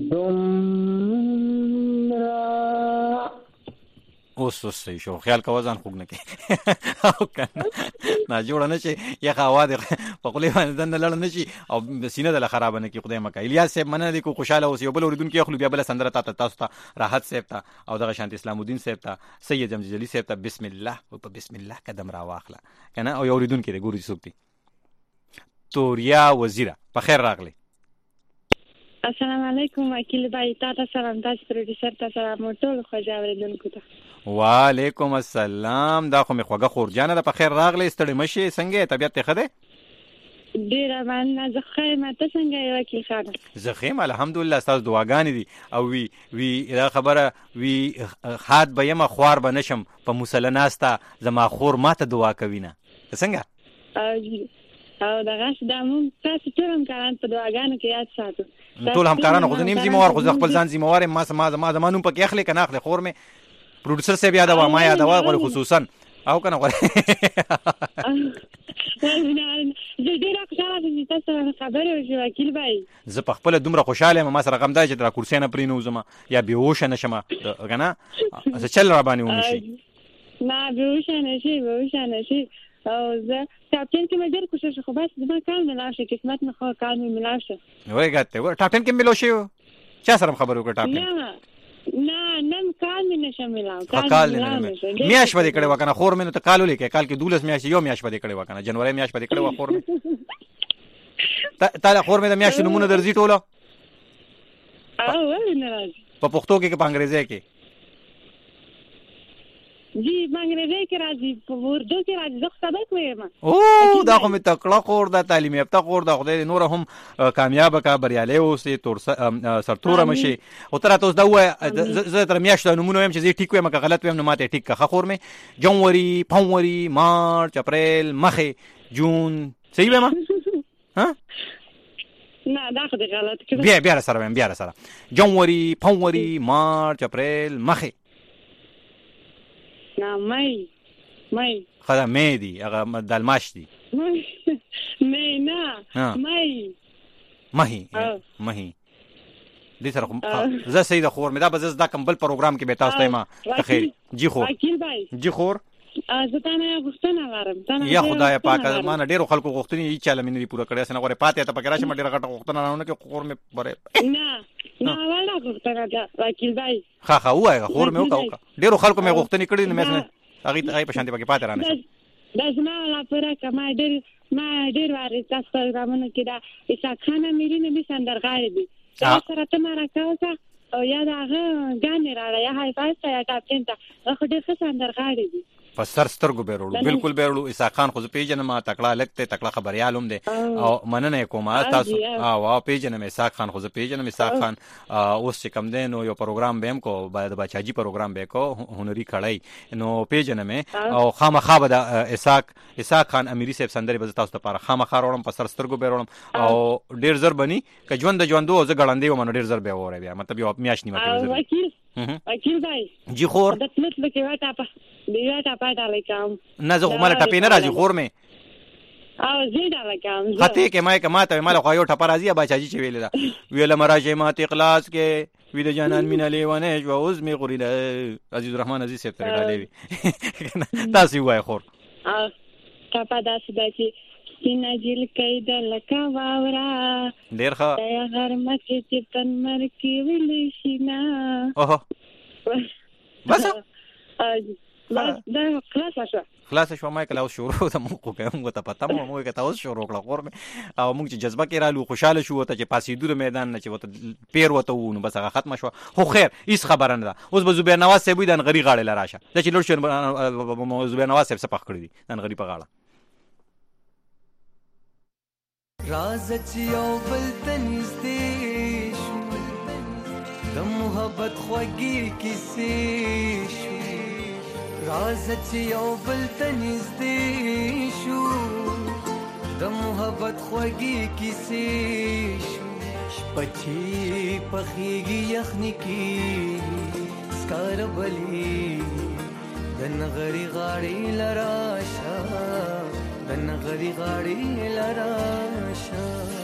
دومره اوس اوس صحیح شو خیال کا وزن خوګ نه کې او کنه نه جوړ نه شي یا خوا دې په خپل باندې نه لړ نه شي او سینه د خراب نه کې خدای مکه الیاس صاحب مننه دي کو خوشاله اوس یو بل اوریدون کې خپل بیا بل سندره تا تاسو ته راحت صاحب ته او دغه شانت اسلام الدین صاحب ته سید جمجلی جلی صاحب ته بسم الله او په بسم الله قدم را واخله کنه او اوریدون کې ګوري سوکتي توریا وزیره په خیر راغلی السلام علیکم وکیل بای، تاسو سلام، تاسو پروډوسر ته سلام، ټول خوږ اوریدونکو ته وعلیکم السلام. دا خو مې خوږه خورجانه ده، په خیر راغلی، ستړې مشې، څنګه طبیعت ته ښه دی؟ ډېره مننه، زه ښه یم، ته څنګه یې وکیل خانه؟ زه ښه یم الحمدلله، ستاسو دعاګانې دي. او وی وی دا خبره وی حاد به یم خوار به نشم، په مصله ناسته زما خور ما ته دعا کوي نه، څنګه؟ او دغه دا مونږ تاسو ټول همکاران په دعاګانو کې یاد ساتو. ټول همکاران خو نیم ذمہوار، خو خپل ځان ذمہوار ما ما ما زمانو پکې اخلي کنه اخلي، خور مې پروډوسر صاحب یاد وا ما یاد وا غوړي خصوصا او کنه غوړي زه ډېر خوشاله یم چې تاسو خبرې وشي وکیل بای. زه په خپل دومره خوشاله یم، ما سره غم دی چې تر کرسي نه پرینو زما یا بیهوش نشم کنه، زه چل را باندې ونشي نه بیهوش نشي بیهوش نشي. او زه ټاپ ټن کې مې ډېر خوشاله شو، خو بس زما کار مې لاړ شي، قسمت مې خو کار مې ملاو شو. وای ګټه ټاپ ټن کې مې لوشي چا سره خبرو کړ؟ ټاپ ټن نه نه نن کال مې نشم ملاو، کال نه میاش باندې کړه وکنه، خور مې نو ته کالو لیکه کال کې دولس میاش یو میاش باندې کړه وکنه، جنوري میاش باندې کړه و خور مې تا خور مې د میاش نمونه درځي ټوله او نه راځي په پښتو کې په انګریزي کې جی بنگلاديش کې راځي، په اردو کې راځي، زه سبق وایم. او دا خو مې تکړه خور ده، تعلیم یافته خور ده، خدای نور هم کامیاب کا بریالي اوسې، تور سرتوره مشي. او تر تاسو دا وای زه تر میاشتو نمونه وایم چې زه ټیک وایم که غلط وایم نو ماته ټیک کا خور مې. جنوري، فبروري، مارچ، اپریل، مخه، جون، صحیح وایم ها؟ نه دا خو دې غلط کړی. بیا بیا سره وایم، بیا سره جنوري، فبروري، مارچ، اپریل، مخه. نه مای مای خدا مې دی هغه دلماش دی مې نه مای مهي مهي دې سره زه سید خور مې دا بز دا کمبل پروګرام کې به تاسو ته ما خیر جی خور جی خور زه تا نه غوښتنه لرم. یا خدای پاک ما نه ډیرو خلکو غوښتنې یې چاله مې نه پوره کړې، سن غوړې پاتې ته پکې راشه، ډیره غټه غوښتنه راونه کې خور مې بره نه نه ولا غوښتنه دا وکیل بای خا خا وای خور مې وکاو، ډیرو خلکو مې غوښتنې کړې نه مې هغه هغه په شانتي پکې پاتې رانه. دا زما لا پره کما ډیر ما ډیر واره تاسو پروګرامونه کې دا ایسا خانه مې نه به سندرغاړي دي سره ته ما راکاوه او یا دا غانې راړه یا هاي فاست یا کاپټن ته خو ډیر ښه سندرغاړي دي په سر سترګو بیرولو بالکل بیرولو. اسحاق خان خو پیژنم، تکړه لګته تکړه خبريال هم دي او مننه کوم تاسو او او پیژنم اسحاق خان خو پیژنم. اسحاق خان اوس چې کم دین او یو پروګرام بهم کو باید بچاجي پروګرام به کو هنري کړای نو پیژنم او خامخا به اسحاق اسحاق خان اميري صاحب سندري به تاسو ته پر خامخا وروم په سر سترګو بیرولم او ډیر زر بني ک ژوند ژوندو ز غړندې و من ډیر زر به وره بیا مطلب یو میاش نیمه کې وکیل وکیل بای جی خور د تمت لکه واټه په دی واټه پاتہ لیکم نه زه مال ټپې نه راځي خور مې او زیدا لکم خطه کې مې کماته مال خو یو ټپ راځي بچاجي چې ویل دا ویل مراجه ماته اخلاص کې وی د جانان مینه لیوانه جو اوس می غوریدا عزیز الرحمن عزیز سیف تر غالي تاسو وای خور ا کپا داسې داسې سینا جیل کید لکا واورا ډیر ښه یا هر مکه چې تن مر کې ویل شینا اوه بس بس دا خلاص شو خلاص شو ما کله شروع د مو کوم ته پته مو مو کته اوس شروع کړه خور مې او موږ چې جذبه کې رالو خوشاله شو ته چې پاسې دور میدان نه چې وته پیر وته ونه بس هغه ختم شو. خو خیر هیڅ خبره نه ده. اوس به زبیر نواز صاحب دن غری غاړه لراشه د چې لور شو زبیر نواز صاحب سپخ کړی دي دن غری په غاړه راز چې یو بل تنځ شو د محبت خوږی کیسې شو راز چې یو بل تنځ شو د محبت خوږی کیسې شو پچی پخېږي یخني کې سکار بلی د نغری غاړې لراشه د نغری غاړې لراشه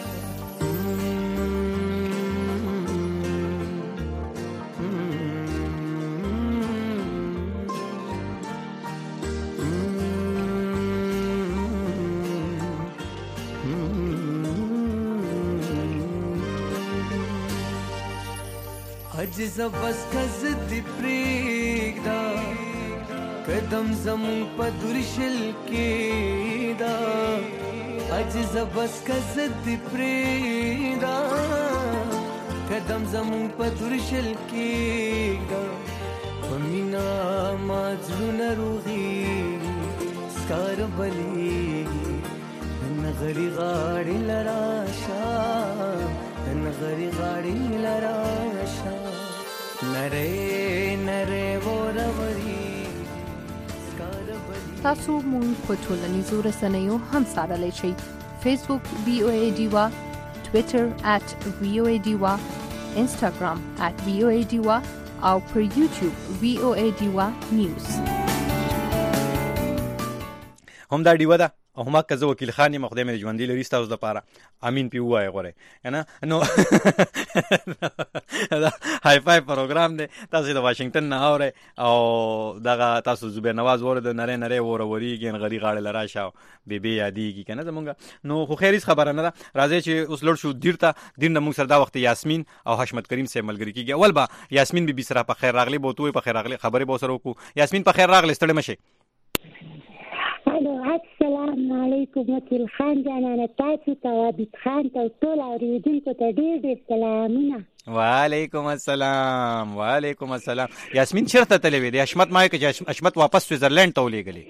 عجز بس کز دی پریگدا قدم زمون پا درشل کی دا عجز بس کز دی پریگدا قدم زمون په درشل کېږه په مینا ما زړونه روغېږي سکار بلیږي نغري غاړې لراشه نغري غاړې لراشه نره نره وروري تاسو مونږ په ټولنیزو رسنیو هم څارلی شئ. فیسبوک وی او ای ډیوا، ټویټر at وی او ای ډیوا، انسټاګرام at وی او ای ډیوا او پر یوټیوب وی او ای ډیوا نیوز. هم دا ډیوا ده او هم که زه وکیل خان یم خدای مې ژوندي لري ستاسو دپاره امین پې ووایه غوره نه نو دا های فای پروګرام دی تاسو د واشنګټن نه اورئ او دغه تاسو زبیر نواز واورئ د نری نری ورورېږي نغري غاړې له راشه او بېبې یادېږي که نه زمونږ نو خو خیر هېڅ خبره نه ده. راځئ چې اوس لوړ شو دیر ته. دیر نه موږ سره دا وخت یاسمین او حشمت کریم صاحب ملګري کېږي. اول به یاسمین بي بي سره په خیر راغلی به ورته ووایو په خیر راغلی خبرې به ورسره وکړو. یاسمین په خیر راغلی ستړې مه شئ. الو السلام علیکم وکیل خان جانانه تاسو ته عابد خان ته ټول اورېدونکو ته ډېر ډېر سلامونه. وعلیکم السلام وعلیکم السلام. یاسمین چېرته تللی وې د حشمت ما وایي که چې حشمت واپس سویزرلینډ ته ولېږلې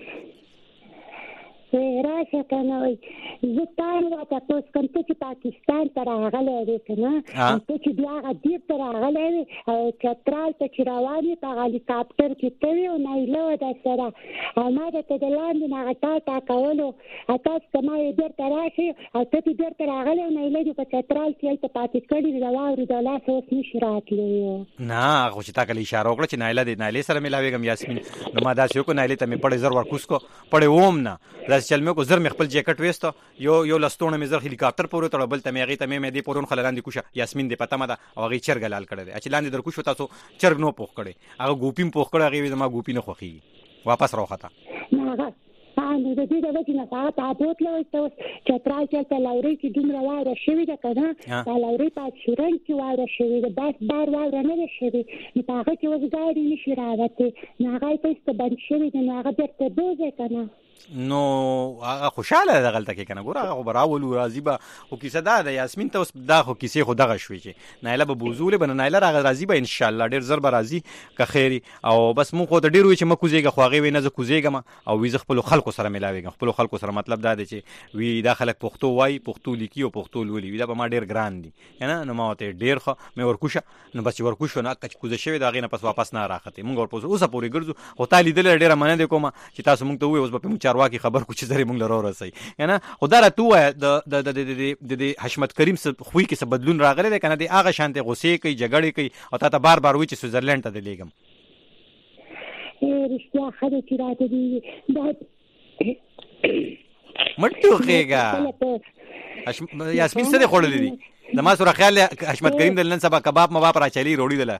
راشه که نه وایي زه تا نه راته تپوس کوم ته چې پاکستان ته راغلی وې که نه ته چې بیا هغه دیر ته راغلی وې او چترال ته چې روان وې په هغه هلیکاپټر کې ته وې او نایله وه درسره او ما درته د لاندې نه هغه تا تا کولو او تاسو ته ما وې بېرته راشئ او ته پې بېرته راغلی او نایله دې په چترال کې هلته پاتې کړي د واورې د لاسه اوس نشي راتلی. نه خو چې تا کله اشاره وکړه چې نایله دې نایلې سره ملاوېږم یاسمین نو ما داسې وکړو نایلې ته مې پړې زر ورکوس کو پړې وم نه داسې چل مې وکړو زر مې خپل جیکټ ویسته یو یو لستوڼه مې زر هلیکاپټر پورې وتړه بل ته مې هغې ته مې مې دې پورې ونښله لاندې کوشه یاسمین دې په تمه ده او هغې چرګ لال کړی دی چې لاندې در کوشو تاسو چرګ نو پوخ کړی هغه ګوپي م پوخ کړی هغې وې زما ګوپي نه خوښېږي واپس راوخته نو د دې د وجې نه هغه تابوت له ورته اوس چترال کې هلته لورۍ کې دومره واوره شوې ده که نه دا لورۍ په شورنګ کې واوره شوې ده بس بار واوره نه ده شوې نو په هغه کې اوس ګاډي نشي راوتې نو هغه یې پیسته بند شوې ده نو هغه بېرته بوځی که نه نو هغه خوشحاله ده دغلته کې که نه ګوره هغه خو به راولو راځي به خو کیسه دا ده یاسمین ته اوس دا خو کیسې خو دغه شوې چې نایله به بوزولې به نه نایله راغله راځي به انشاءالله ډېر زر به راځي که خیري او بس مونږ خو ته ډېر وایي چې مه کوزېږه خو هغې وایي نه زه کوزېږم او وي زه خپلو خلکو سره ملاوېږم خپلو خلکو سره مطلب دا دی چې وي دا خلک پښتو وایي پښتو لیکي او پښتو لولي وي دا به ما ډېر ګران دي که نه نو ما ورته ډېر ښه مې ورکوشه نو بس چې ورکوشو نه که چې کوزه شوې د هغې نه پس واپس نه راختې مونږ ورپسې اوسه پورې ګرځو خو تا لیدلې ډېره مننه کومه چې تاسو مونږ ته ووایي اوس به پې مونږ چارواکي خبر کړو چې زری مونږ له راورسئ که نه خو دا راته ووایه د د حشمت کریم خوی کې څه بدلون راغلی دی که نه دی هغه شانتې غوسې کوي جګړې کوي او تا ته بار بار وایي چې سویزرلینډ ته دې لېږم رښتیا ښه دی چې راته دې مه ټوخېږه یاسمین څه دې خوړلی دي زما سره خیال دی حشمت کریم دل نن سبا کباب مباب راچلي روړي دله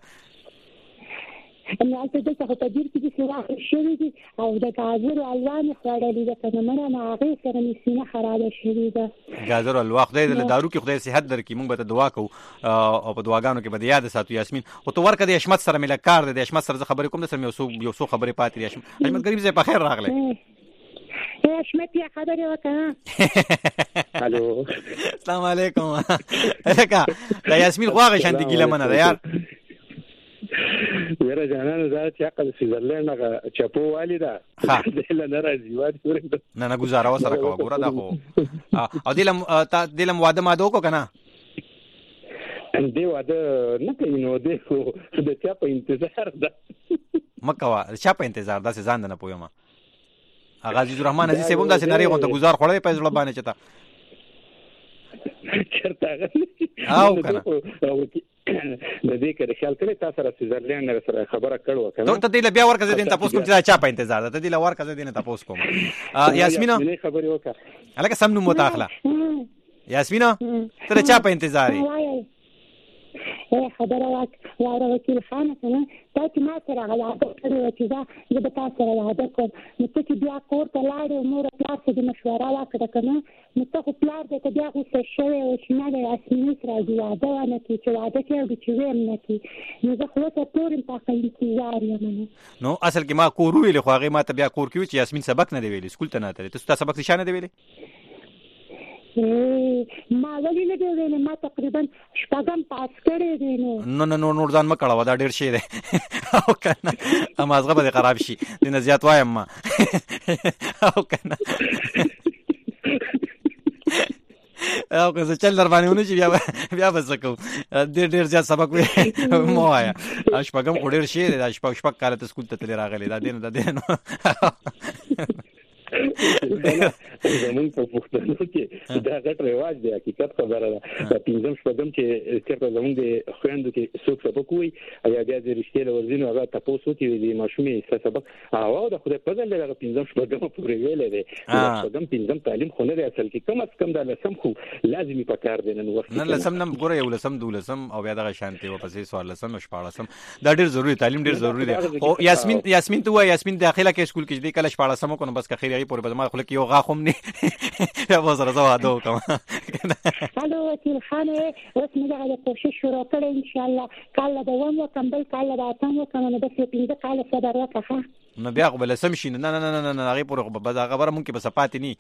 نو هلته دلته خو په دیر کې داسې واښه شوي دي او د ګازرو حلوا مې خوړلې ده که نه مړه نو هغې سره مې سینه خرابه شوې ده ګازرو حلوا خدای دې له دارو کې خدای صحت درکړي مونږ به ته دعا کوو او په دعاګانو کې به د یاده ساتو یاسمین خو ته ورکه د حشمت سره مې لږ کار دی د حشمت سره زه خبرې کوم د سره مې یو څو خبرې پاتې دي حشمت کریم صاحب په خیر راغلی حشمت یا خبرې وکړه الو السلام علیکم لکه د یاسمین خو هغه شانتې ګیله منه ده یار یاره جانانو دا چې عقل سویزرلینډ هغه چپو والي ده دې له نه راځي وادي ورته نه نه ګزاره وسره کوه ګوره دا خو او دې لم واده ماده وکړو که نه دې واده نه کوي نو دې خو د چا په انتظار ده مه کوه د چا په انتظار داسې ځان ده نه پوهېم هغه عزیز الرحمن عزیز صاحب هم داسې نرۍ غونته ګزار خوړی په زړه باندې چې ته چېرته هغه او که نه د دې کړه خیال کړی تاسو سره سویزرلینډ سره خبره کړو کنه ته دې له بیا ورکه زه دې تاسو کوم چې چا په انتظار ده ته دې له ورکه زه دې نه تاسو کوم یاسمینا خبرې وکړه الکه سم نو متاخله یاسمینا ته چا په انتظار یې خبره واوره وکیل خانه که نه تا چې ما سره هغه وعده کړې وه چې زه زه به تا سره واده کوم نو ته چې بیا کور ته لاړې او مور او پلار ته دې مشوره وکړه که نه نو ته خو پلار دی که بیا غوسه شوی و چې نه د یاسمینې سره دې واده ونه کړي چې واده کوي او چې ویم نه کړي نو زه خو اوسه پورې م په هغه انتظار یم نو اصل کې ما کور وویلې خو هغې ما ته بیا کور کې وي چې یاسمین سبق نه دی ویلی سکول ته نه تللی ته ستا سبق نشا نه دی ویلی ما ولې نه دی ویلې ما تقریبا شپږم پاس کړی دی نو نو نو نور ځان مکړه ودا ډیر شي دی او کنه امازغه به خراب شي دنه زیات وایم ما او کنه او که څه چل در باندې ونه شي بیا بیا وسکو ډیر ډیر زیات سبق مو آیا شپږم خو ډیر شي دی شپږ شپږ کاله ته سکول ته تل راغلی دا دین دا دین زمون په پښتنو کې دا غټ رواج دی حقیقت خبره ده پنځم شپږم چې چېرته زمون د خويندو کې څوک سبق وي یا بیا د رښتیا ورزینو هغه تاسو کې د ماشومې سبق او د خدای په ځل هغه پنځم شپږم پورې ویلې دي شپږم پنځم تعلیم خو نه دی اصل کې کم از کم د لسم خو لازمي پکار دی نن وخت نه لسم نم ګوره یو لسم دولسم او بیا دغه شانتي و پسې سوال لسم او شپاړسم دا ډیر ضروری تعلیم ډیر ضروری دی او یاسمین یاسمین ته وای یاسمین داخله کې اسکول کې دې کله شپاړسم کو نو بس که خیر پورې بدما خلک یو غاخم نه یا وزره زوا دو کوم الو وکیل خان اوس موږ غواړو کوشش شروع کړو ان شاء الله کله دا ومو کمبل کله دا تاسو کوم نو بس پینځه کال صبر وکړه نو بیا خو بل سم شي نه نه نه نه هغه پورې به دا خبره مونږ کې بس پاتې ني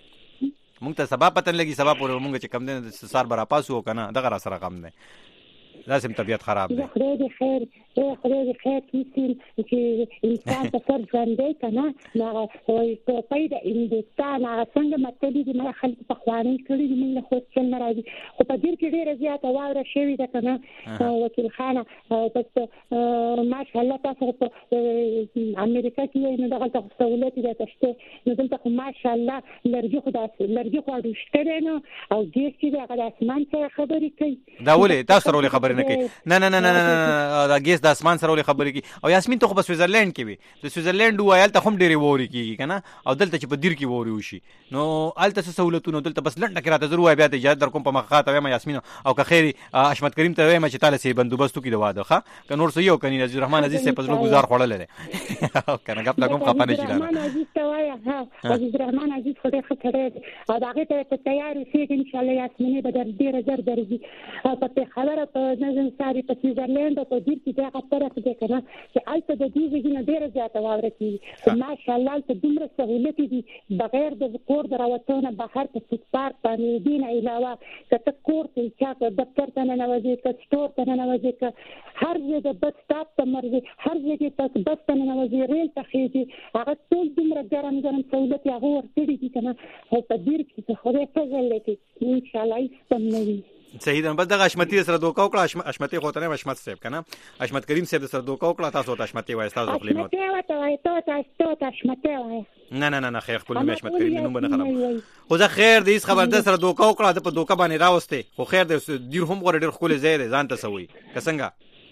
مونږ ته سبا پتن لګي سبا پورې مونږ چې کم دین سار برا پاسو کنه دغه را سره کم نه لازم طبيعت خراب ده خدای دې خیر خدای دې خیر کیسین چې انسان ته سر ژوندې کنه نو په پیدا هندستان هغه څنګه مطلب دې ما خلک په خواني کړی دې موږ خو څل نه راځي خو په دې کې ډېر زیات واوره شوی ده کنه وکیل خان بس ماشاءالله تاسو په امریکا کې نو دغه سہولت دې تشته نو دلته ماشاءالله لرګي خدا لرګي خو ډېر نو او دې چې دغه اسمان څخه خبرې کوي دا ولې تاسو ولې خبرې نه کوي نه نه نه نه دا ګیس د اسمان سره ولې خبرې کوي او یاسمین ته خو په سویزرلند کې وي د سویزرلند وایل ته هم ډېری ووري کیږي کنه او دلته چې په دیر کې ووري وشي نو الته سہولتونه دلته بس لنډه کې راته ضروري بیا ته اجازه در کوم په مخاطه وایم یاسمین او که خیر اشمت کریم ته وایم چې تعالی سي بندوبستو کې د واده ښه ک نور سيو کني نذیر الرحمن عزیز سے پزلو گزار خړل لري کنه غپ لګم خپه نشي راځي الرحمن عزیز ته وایا ها عزیز الرحمن عزیز خو دې خطر او داغه ته تیار شي ان شاء الله یاسمین به در ډیر زر درځي په خبره په نظم ساري په سویزرلند او په دیر کې دا خبره ده کنه چې الته د دې ځینې ډیر زیاته واوره کوي ماشاءالله ته دومره سہولت دي بغیر د کور دراوتونه بهر په سپارت باندې دین علاوه کته کور ته چې دفتر ته نه نوځي که سٹور ته نه نوځي که هر ځای د بس سټاپ ته مرزي هر ځای کې تاسو بس ته نه نوځي ریل ته خېږي هغه ټول دومره ګرم ګرم سہولت هغه ورته دي کنه او په دیر کې خو دې فضل لکه ان شاء الله استمنوي صحیح ده بس دغه اشمتی سره دوکا وکړه اشمتی خو ته نه اشمت صاحب کنه اشمت کریم صاحب سره دوکا وکړه تاسو ته اشمتی وای تاسو خپل نو اشمتی وای ته تاسو ته اشمتی وای نه نه نه خیر خپل می اشمت کریم نوم نه خراب خو زه خیر دې اس خبر ده سره دوکا وکړه په دوکا باندې راوسته خو خیر دې دیر هم غوړ ډیر خپل ځای ده ځان ته سوي کسنګا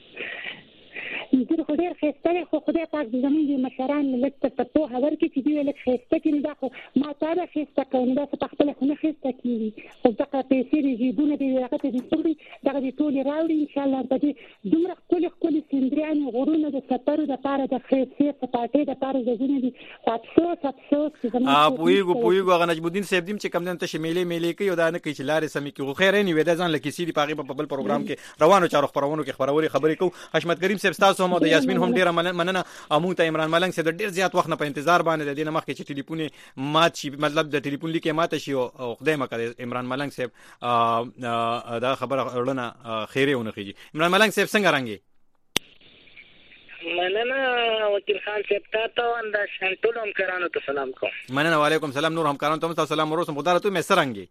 دغه ډېر خسته خو خدای پاک زموږ د مشران لکه په تو هغه کې چې دی لکه خسته کې نه خو ما تاره خسته کوي دا په خپل خو نه خسته کیږي خو دغه پیسې جیبونه دی هغه ته دي دغه دي ټول راوړي ان شاء الله په دې دومره خپل خپل سندريان غرونه د سفر د پاره د خسته په پاتې د پاره ځونه دي افسوس افسوس چې زموږ ا پویګو پویګو هغه نجم الدین صاحب دیم چې کم دن ته شمیلې میلې کوي او دا نه کوي چې لارې سمې کې خو خیر نه وي دا ځان لکه سیدی پاغي په بل پروګرام کې روانو چارو خبرونو کې خبروري خبرې کو حشمت کریم صاحب تاسو هم د یاسمین هم ډیره مننه امو ته عمران ملنګ سره ډیر زیات وخت نه په انتظار باندې د دینه مخکې چې ټلیفون مات شي مطلب د ټلیفون لیکه ماته شي او خدای مکه عمران ملنګ صاحب دا خبره ورونه خیره ونه کیږي عمران ملنګ صاحب څنګه رانګي مننه وکیل خان صاحب تاسو انده شنټول هم کرانو ته سلام کوم مننه وعلیکم سلام نور هم کرانو ته سلام ورسوم خدای ته مې سرنګي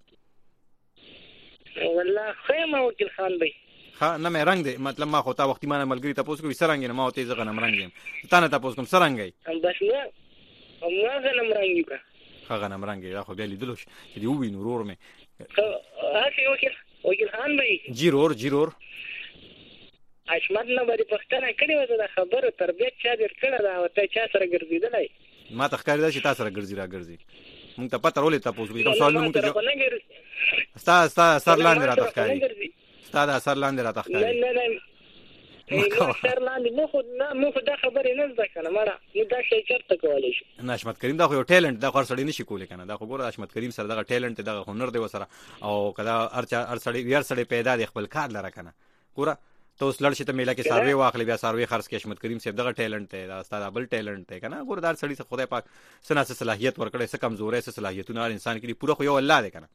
والله خیمه وکیل خان بھائی ها نه مې رنگ دی مطلب ما خو تا وختي ما ملګری تاسو کوی سرنګ نه ما ته زغه نه مرنګ تا نه تاسو کوم سرنګ بس نه ما غنه مرنګ کا هغه نه مرنګ دا خو بیا لیدلو چې دی وې نور مې هغه وکیل وکیل خان بھائی جیرور جیرور اشمت نه بری پښتنه کړي و دا خبره تربیت چا در کړه دا وته چا سره ګرځیدلای ما تخکاری دا چې تاسو سره ګرځي را ګرځي مونږ ته پته رولې تاسو کوم سوال مونږ ته ستا ستا سر لاندې را تخکاری ستا دا سر لاندې را تخکاری نه نه نه سر لاندې مو خو نه مو خو دا خبرې نه زده کنه مړه نو دا شي چرته کولای شي نه اشمت کریم دا خو یو ټیلنت دا خو سړی نشي کولای کنه دا خو ګوره اشمت کریم سره دا ټیلنت دا هنر دی وسره او کدا ارچا ار سړی ویر سړی پیدا دی خپل کار لره کنه ګوره ته اوس لړ شي ته میله کې سروي واخلې بیا سروي خرڅ کې اشمت کریم صاحب دغه ټیلنت دی دا ستاسو بل ټیلنت دی کنه ګوردار سړی څخه خدای پاک سنا صلاحیت ورکړي څه کمزورې څه صلاحیتونه انسان کې پوره خو یو الله دی کنه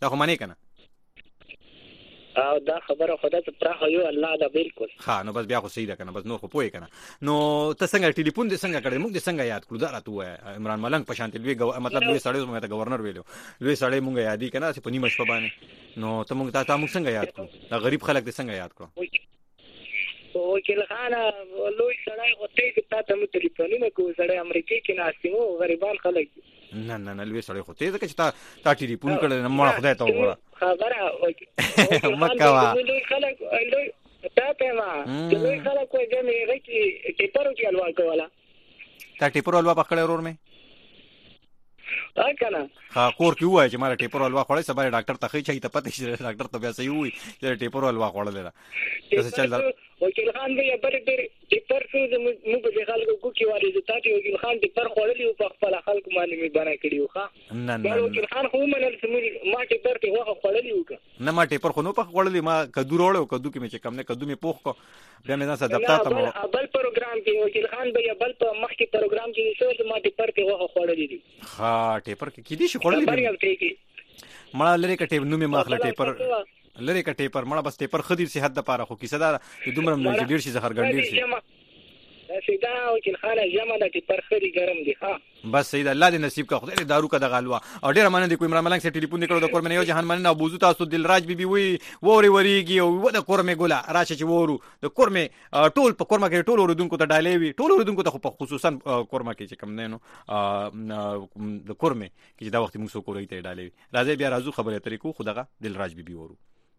دا خو معنی کنه او دا خبره خدای ته پراخه یو الله دا بالکل ها نو بس بیا خو صحیح ده کنه بس نور خو پوي کنه نو ته څنګه ټلیفون دې څنګه کړې موږ دې څنګه یاد کړو دا راته عمران ملنګ په شانتي لوی مطلب لوی سړی مې ته گورنر ویلو لوی سړی مونږ یادې کنه چې په نیمه شپه باندې نو ته مونږ ته موږ څنګه یاد کړو دا غریب خلک دې څنګه یاد کړو وکیل خان لوی سړی خو ته ته مو ټلیفونونه کوو سړی امریکای کې ناستمو غریبان خلک نه نه نه لوی سړی خو ته ځکه چې تا تا ټلیفون کړل نه ما خدای ته وګوره خبره مکوا لوی خلک لوی تا ته ما لوی خلک کوی چې غږی ټیپرو کې الوا کولا تا ټیپرو الوا پکړې ورور مې ا کنه ها کور کې وای چې ما ټیپرو الوا خوړې سبا ډاکټر ته خې چې ته پته شي ډاکټر ته بیا صحیح وي چې ټیپرو الوا خوړل دا څه چل وکیل خان به بل ډېر ټیپر څه موږ په خلکو کو کې واري ته ټي وکیل خان ټیپر خوړلی او په خپل خلکو باندې می بنا کړیو ښا نه نه وکیل خان خو منل چې ما ټیپر ته وغه خوړلی وک نه ما ټیپر خو نو په خوړلی ما کدو وروړو کدو کې مې چې کم نه کدو مې پوخ کو بیا مې ځان دفتر ته مو بل پروګرام کې وکیل خان به بل په مخکې پروګرام کې څه ما ټیپر ته وغه خوړلی دي ها ټیپر کې کې دي شي خوړلی دي ما لری کټې نو مې ماخله ټیپر لری کټې پر مړه بس ټیپر خدي صحت د پاره خو کیسه دا د دومره مې ډیر شي زهر ګڼ ډیر شي سیدا وکیل خان جمع د ټیپر خري ګرم دي ها بس سیدا الله دې نصیب کا خدای دارو کا د غالوا او ډیر مننه دي کوم عمران ملنګ سره ټلیفون نکړو د کور مې یو جهان مننه ابوزو تاسو دلراج بیبي وی ووري وریږي او د کور مې ګولا راشه چې وورو د کور مې ټول په کور مې ټول اوردونکو ته ډالې وی ټول اوردونکو ته په خصوصا کور مې کې چې کم نه نو د کور مې چې دا وخت موږ سو کورې ته ډالې راځي بیا راځو خبره ترې کو خدغه دلراج بیبي وورو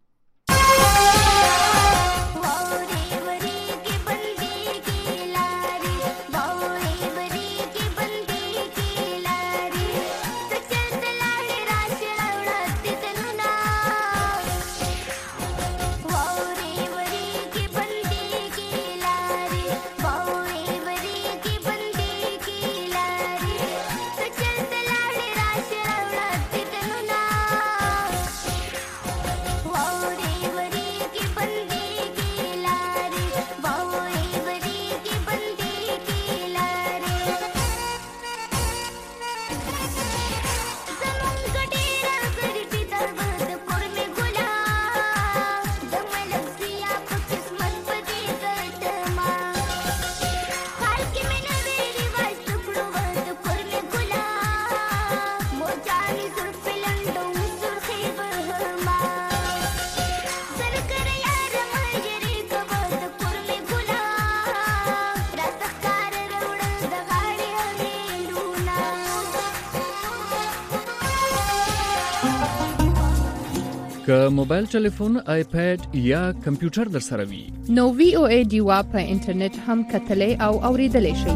که موبایل ټلیفون آیپاد یا کمپیوټر در سره وي نو وی او ای ډیوا په انټرنیټ هم کتلې او اوریدلې شي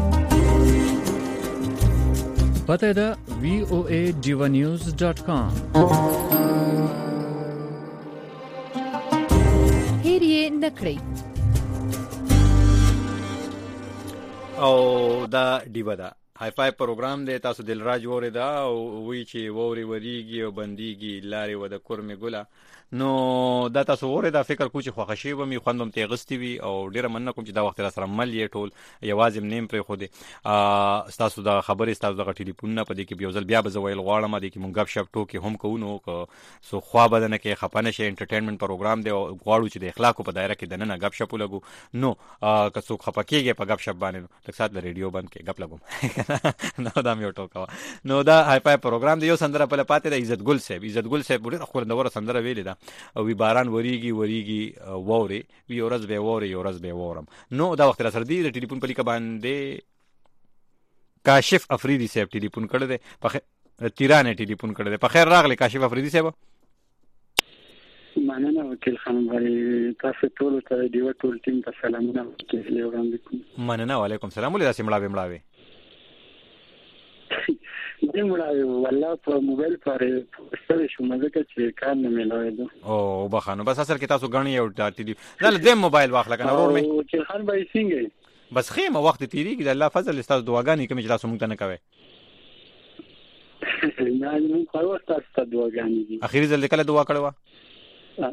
پته ده وی او ای ډیوا نیوز ډاټ کام هیر یې نکړئ او دا ډیوا ده های فای پروګرام دی تاسو دلراج ووري دا او وی چې ووري وریږي او بنديږي لارې و د کورمه ګولا نو دا تاسو ووري دا فکر کو چې خوښ شي و می خوندم ته غستی وي او ډیره مننه کوم چې دا وخت را سره مل یې ټول یوازې نیم پر خو دي تاسو دا خبرې تاسو د ټلیفون نه پدې کې بیا ځل بیا بزویل غواړم دې کې مونږ غب شپ ټوکی هم کوو سو خوا بدنه کې خپانه شي انټرټینمنت پروګرام دی او غواړو چې د اخلاقو په دایره کې دنه غب شپ لګو نو که څوک خپکیږي په غب شپ باندې تک سات د ریډیو بند کې غب لګوم نو دا مې ټوکا نو دا های فای پروګرام دی یو سندره په پاتې د عزت ګل صاحب عزت ګل صاحب ډېر خو نور سندره ویلې ده او وی باران وریږي وریږي ووري وی ورځ به ووري ورځ به وورم نو دا وخت را سره دی د ټلیفون په لیکه باندې کاشف افریدی صاحب ټلیفون کړی دی په تیرانه ټلیفون کړی دی په خیر راغلی کاشف افریدی صاحب مننه وکیل خان بھائی تاسو ټول ته دیو ټول ټیم ته سلامونه وړاندې کوم مننه وعلیکم السلام ولې تاسو مړاوي مړاوي دې مړاوي والله په موبایل پر ستړي شو مزه چې کار نه ملوي دو او بخانو بس اصل کې تاسو غنی یو ټاټی دی نه دې موبایل واخله کنه ورور مې وکیل خان بھائی څنګه بس خیمه وخت تیریږي د الله فضل استاد دعاګانې کوم چې تاسو مونږ ته نه کوي نه نو خو تاسو دعاګانې دي اخیری ځل کله دعا کړو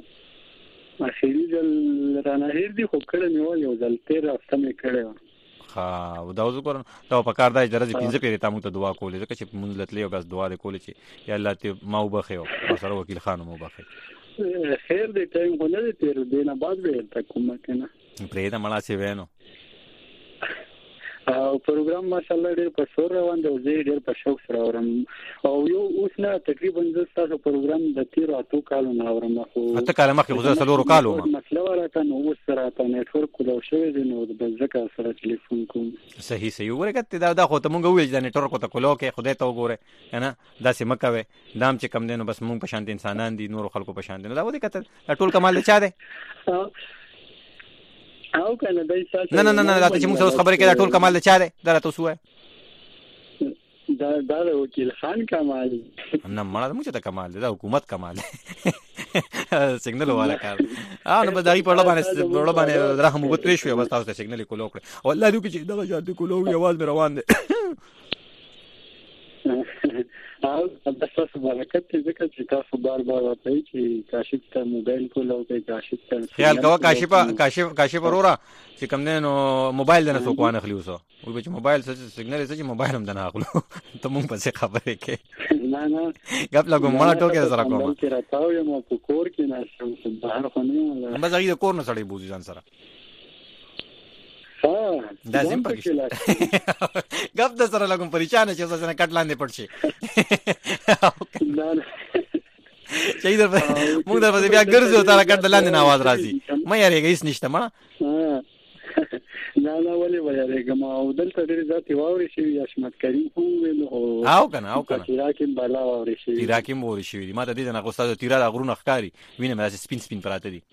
اخیری ځل رانه هیر دی خو کړه نیو یو ځل تیر هفته مې کړو ها دا اوس ګورم دا په کار دی درځي پنځه پیری تاسو ته دعا کولې ځکه چې مونږ لتلې او بس دعا دې کولې چې یا الله ته ما وبخي او سره وکیل خان مو وبخي خیر دې ټایم غو نه تیر دې نه بعد به تا کومه کنه پرې دا مړه سی وینو او پروګرام ماشاءالله ډېر په سور روان دی او زه ډېر په شوق سره اورم او یو اوس نه تقریبا د تاسو پروګرام د تیر اتو کالو نه اورم خو اته کال مخکې خو سلورو کالو ما مسله ورته نو اوس سره ته نتورک کولو شوی دی نو د ځکه سره ټلیفون کوم صحیح صحیح ورګه دا دا خو ته مونږ ویل د نتورک ته کولو کې خدای ته وګوره کنه دا سم کوي دام چې کم دینو بس مونږ په شان دي انسانان دي نور خلکو په شان دي دا ودی کته ټول کمال چا دی او کنه دای ساتي نه نه نه نه دا چې موږ اوس خبرې کوي دا ټول کمال د چا دی دا تاسو وای دا دا وکیل خان کمال نه مړه موږ ته کمال دی دا حکومت کمال سیګنل والا کار اه نو بدای په لبانه په لبانه رحم وبتري شو بس تاسو سیګنل کولو کړ والله دې چې دا جاتي کولو یواز مې روان دي او تاسو برکت دې ځکه چې تاسو بار بار وایي چې کاشف ته موبایل کولو کې کاشف ته خیال کوه کاشف کاشف کاشف ورورا چې کوم نه نو موبایل نه سو کوانه خلی وسو او به چې موبایل څه سیګنل څه چې موبایل هم نه اخلو ته مونږ پسې خبرې کې نه نه غپ لګو مړه ټوکې سره کوم چې راځو یم په کور کې نه شم بهر خو نه بس هغه کور نه سړی بوزي ځان سره دا زم پکې غف د سره لګم پریشان چې څه نه کټ لاندې پړ شي چې در موږ در په بیا ګرځو تر کټ لاندې نه आवाज راځي مې یاري هیڅ نشته ما نه نه ولې ولې ما او دلته ډېر ذاتي واوري شي یا شمت کریم خو نو او کنه او کنه تیراکیم بالا واوري شي تیراکیم واوري شي ما ته دې نه غوسه تیرا د غرونه ښکاری وینم راځي سپین سپین پراته دي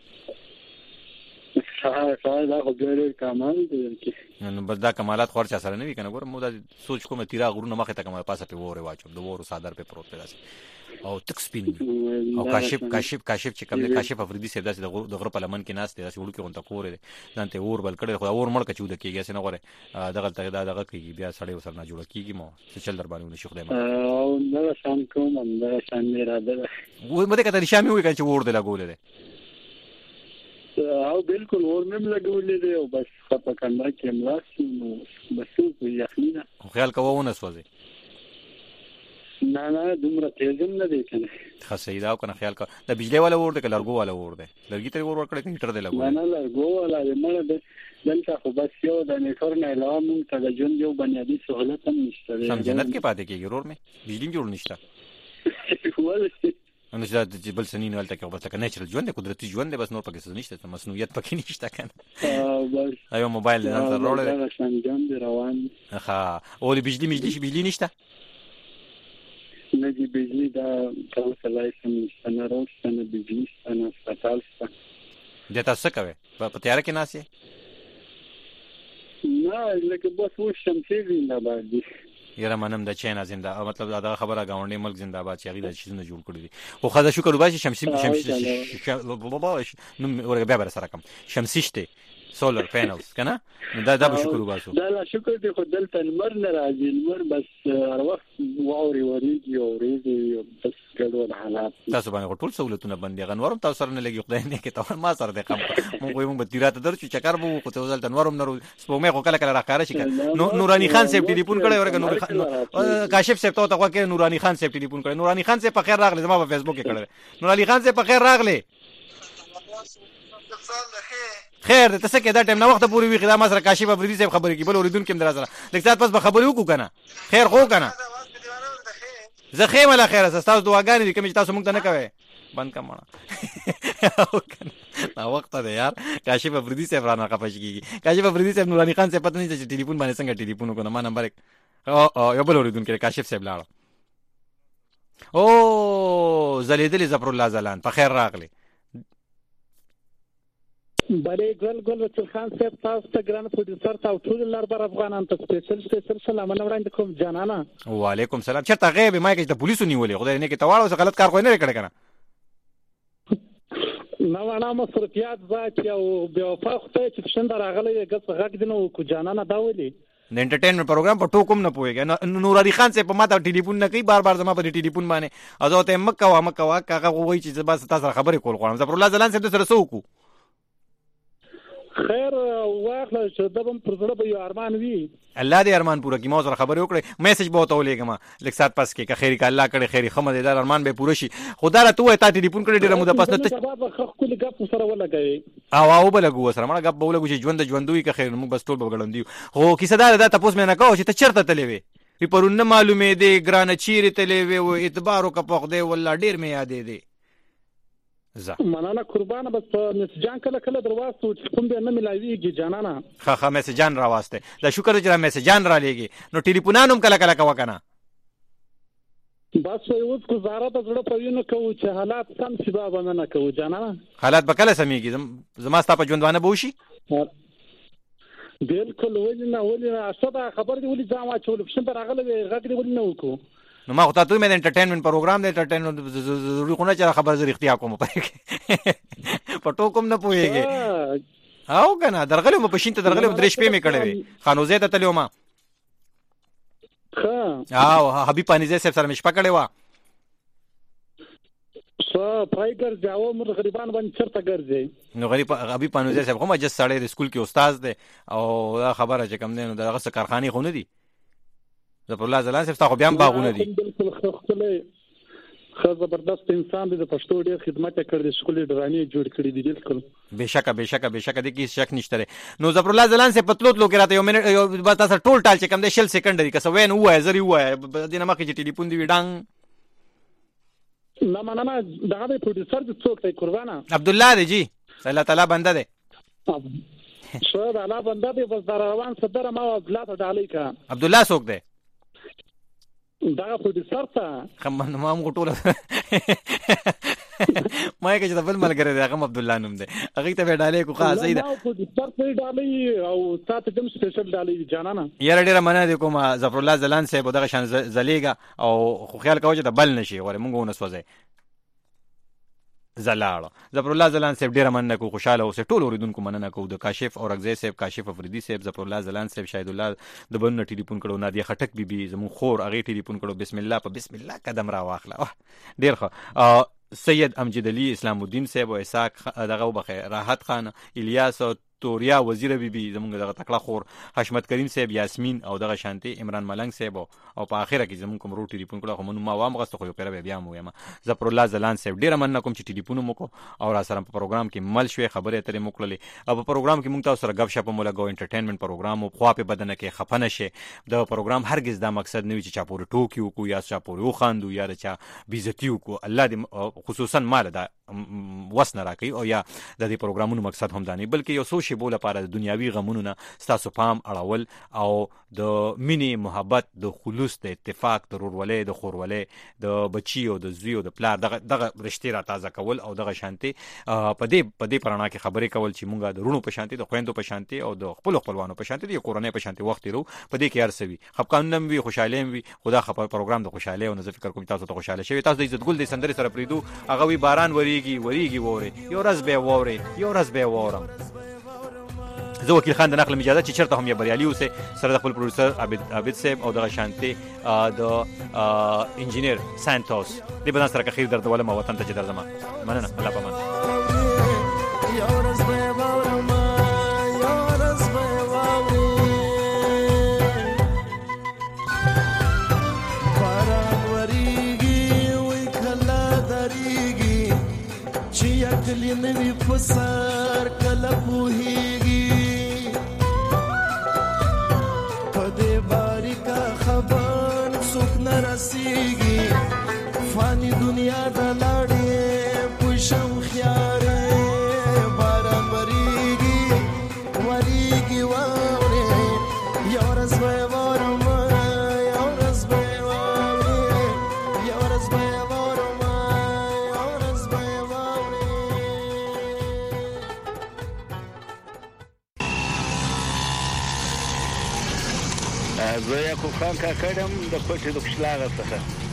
ها ها دا خو ډېر کمال دي نو بس دا کمالات خور چا سره نه وی کنه ګور مو دا سوچ کوم تیرا غرونه مخه ته کومه پاسه په وره واچو د وره صادر په پروت راځي او تک سپین او کاشف کاشف کاشف چې کوم کاشف افریدي سي داسې د غره په لمن کې ناس دي داسې وړو کې غونټه کوره دي ځانته اور بل کړي خو اور مړ کچو د کېږي سينه غره دغه ته دا دغه کېږي بیا سړی وسر نه جوړ کېږي مو څه چل در باندې ونشي خدای ما او دا شام کوم دا شام میرا ده و مده کته شامي وي چې اور د لګولې ده او بالکل اور مم لګولې ده او بس په کنده کې ملاس نو بس یخنینا خیال کوو نه سوځي نه نه دومره تیزم نه دی کنه خاصه دا کنه خیال کا د بجلی والا ور ده ک لرګو والا ور ده لرګي تر ور ور کړه کنټر دی لګو نه لرګو والا مړه ده دلته خو بس یو د نیټور نه علاوه مونږ ته د جون یو بنیادی سہولت هم نشته سم جنت کې پاتې کېږي ور مې بجلی جوړ نشته ولې نو چې بل سنین ولته کې بس لکه نېچرل ژوند قدرتي ژوند بس نور پکې څه نشته مصنوعیت پکې نشته کنه بس ایو موبایل ځان سره وروړل دا څنګه دی روان ها او د بجلی مجلی بجلی نشته نه دی بجلی دا تاسو لایسن نشته نه روښته نه بجلی نه ستاسو د تاسو کوي په تیار کې ناسي نه لکه بس و شمسي زنده باد یره منم د چینا زنده مطلب دا خبره غونډې ملک زنده باد چې هغه د شیزونه جوړ کړی دي خو خدای شکر وباسي شمسي شمسي نو ورګه بیا بر سره کوم شمسي شته سولر پینلز کنه دا دا به شکر وباسو دا لا شکر دی خو دلته نمر نه راځي نمر بس هر وخت واوري وريږي او ریږي بس ګډوډ حالات تاسو باندې ټول سہولتونه باندې غنورم تاسو سره نه لګي خدای نه کې تاسو ما سره د قم مونږ یې مونږ تیراته درچو چکر بو خو ته ځل تنورم نو سپومه خو کله کله راکاره شي نو نورانی خان صاحب ټلیفون کړي ورګه نور خان کاشف صاحب ته ته کې نورانی خان صاحب ټلیفون کړي نورانی خان صاحب په خیر راغلی زما په فیسبوک کې کړي نورانی خان صاحب په خیر راغلی خیر ته څه کې دا ټیم نه وخت پوری وی خدای ما سره کاشف افریدي صاحب خبرې کې بل اوریدون کې درا سره لکه پس به خبرې وکړو کنه خیر خو کنه زه خیر ولا خیر تاسو دعاګانې کوم چې تاسو موږ ته نه کوي بند کماړه او کنه دا وخت دی یار کاشف افریدي صاحب را نه خپش کیږي کاشف افریدي صاحب نورانی خان صاحب پته نه چې ټلیفون باندې څنګه ټلیفون وکړه ما نمبر او یو بل اوریدون کې کاشف صاحب لاړ او زلیدل زفر الله زلان په خیر راغلی بله ګل ګل رسول خان صاحب تاسو ته ګران پروډوسر تاسو ټول لربر افغانان ته سپیشل سپیشل سلام وړاندې کوم جانانا وعلیکم سلام چرته غیب ما کې ته پولیسو نیولې خدای نه کې تواړو څه غلط کار کوی نه کړی کنه نو انا مصرفيات ذات او بيوفا خدای چې څنګه راغلی غږ غږ دینو کو جانانا دا ولي د انټرټینمنت پروګرام په ټوکم نه پويږي نورانی خان صاحب په ماته ټلیفون نه کوي بار بار زما په ټلیفون باندې او ته مکه وا مکه وا کاغه وایي چې بس تاسو خبرې کول غواړم زفر الله زلان صاحب سره سوکو خیر واخله چې د بم پر زړه به یو ارمان وي الله دې ارمان پوره کړي. ما سره خبرې وکړې میسج به وته ولېږم لږ سات پس کې که خیري که الله کړي خیري ښه مې دا ارمان به پوره شي. خو دا راته ووایه تا ټلیفون کړی ډېره موده پس نه ته ښکلې ګپ سره ولګوي او او به لګو سره مړه ګپ به ولګو چې ژوند د ژوندوي که خیر موږ بس ټول به ګړندي یو. خو کیسه دا ده دا تپوس مې نه کوه چې ته چېرته تللی وې وي پرون نه معلومېدې ګرانه چیرې تللی وې و اعتبار وکړه په خدای والله ډېر مې یادېدې. مننه قربانه بس په میسجان کله کله درواستو چې کوم به نه ملاویږي جانانه ښه ښه میسجان راواسته دا شکر چې را میسجان را لېږي نو ټلیفونان هم کله کله کوه که نه بس اوس گزاره د زړه په وینو کوو چې حالات سم شي بابا نه کوو جانانه حالات به کله سمېږي زما ستا په ژوندوانه به وشي بالکل ولې نه ولې نه څه دا خبر دی ولې ځان واچول پښین ته راغلی وې غږ دی ولې نه وکړو نو ما خو تا ته مې د انټرټینمنټ پروګرام دی انټرټینمنټ ضروري خو نه چې خبر زه رښتیا کوم په ټوک هم نه پوهېږې او که نه درغلی وم په شین ته درغلی وم درې شپې مې کړې وې خانوزۍ ته تللی وم او حبیب پانیزی صاحب سره مې شپه کړې وه څه پای ګرځي او موږ غریبان باندې چېرته ګرځي نو غریب حبیب پانیزی صاحب خو مجز سړی د سکول کې استاد دی او دا خبره چې کوم دی نو دغه څه کارخانې خو نه دي ظفرالله ځلان صاحب ستا خو بیا هم باغونه دي بالکل ښکلی ښه زبردست انسان دی د پښتو ډېر خدمت یې کړی دی ښکلې ډرامې جوړ کړي دي بالکل بېشکه بېشکه بېشکه دې کې شک نشته دی. نو ظفرالله ځلان صاحب په تلو تلو کې راته یو منټ یو بس تا سره ټول ټال چې کوم دی شل سیکنډ دی که څه وایې نو ووایه زر یې ووایه دې نه مخکې چې ټلیفون دې وي ډانګ نه مننه دغه دی پروډیوسر دی څوک دی قربانه عبدالله دی جی الله تعالی بنده دی ښه د الله بنده دی بس در روان صدره ما عبدالله ته ډالۍ که عبدالله څوک دی دغه پروډیوسر ته ما هم ټوله ما یې که چې د بل ملګری دی هغه هم عبدالله نوم دی هغې ته به یې ډالۍ کړو ښه صحیح ده پروډیوسر ته یې ډالۍ او تا ته هم سپیشل ډالۍ جانانه یاره ډېره مننه دې کوم ظفرالله ځلان صاحب دغه شان ځلېږه او خو خیال کوه چې د بل نه شي غواړې مونږ ونه سوځئ زلاړه ظفرالله ځلان صاحب ډېره مننه کوو خوشحاله اوسئ ټول اورېدونکو مننه کوو د کاشف اورکزی صاحب کاشف افریدي صاحب ظفرالله ځلان صاحب شاهد الله د بلونه ټلیفون کړو نادیه خټک بي بي زموږ خور هغې ټلیفون کړو بسم الله په بسم الله قدم را واخله ډېر ښه سید امجد علي اسلام الدین صاحب او اسحاق دغه وبخې راحت خان الیاس توریا وزیر بی بی زمونږ دغه تکړه خور حشمت کریم صاحب یاسمین او دغه شانتي عمران ملنګ صاحب او په اخره کې زمونږ کوم رو ټلیفون کړه خو مونږ ما وام غسته خو یو پیره بیا مو یم ظفرالله ځلان صاحب ډېره مننه کوم چې ټلیفون مو کو او را سره په پروګرام کې مل شوې خبرې اترې مو کړلې او په پروګرام کې مونږ تاسو سره غب شپ مو لګو انټرټینمنټ پروګرام او خوا په بدن کې خفه نشي د پروګرام هرگز دا مقصد نه وي چې چا پورې ټوکي وکړو یا چا پورې وخاندو یا چا بیزتی وکړو الله دې خصوصا مال دا وس نه راکوي او یا د دې پروګرامونو مقصد هم دا نه بلکې یو څو شیبو لپاره د دنیاوي غمونو نه ستاسو پام اړول او د مینې محبت د خلوص د اتفاق د ورورولۍ د خورولۍ د بچي او د زوی او د پلار دغه دغه رشتې را تازه کول او دغه شانتي په دې په دې پرانا کې خبرې کول چې مونږه د رونو په شانتي د خويندو په شانتي او د خپل خپلوانو په شانتي د کورنۍ په شانتي وخت لرو په دې کې ارسوي خپقان نم وي خوشاله وي خدا خبر پروګرام د خوشاله او نظر فکر کوم تاسو ته خوشاله شوي تاسو د عزت ګل د سندري سره پریدو هغه وی باران وریږي وریږي ووري یو ورځ به ووري یو ورځ به وورم زه وکیل خان د نقل اجازه چې چرته هم یې بریالي اوسئ سره د خپل پروډوسر عابد عابد صاحب او دغه شانتي د انجینیر سانتوس دې به ځان سره که خیر درته ولم وطن ته چې درځم مننه الله پامان کلی نوی پسر کله پوهیږي په دې باریکا خبر څوک نه رسیږي فانی دنیا د لاړې پوښم خیارې باران وریږي وریږي واورې یو ورځ به وورم یو ورځ به واورې یو ورځ به زه یعقوب خان کاکړ یم د کوټې د قشلاغه څخه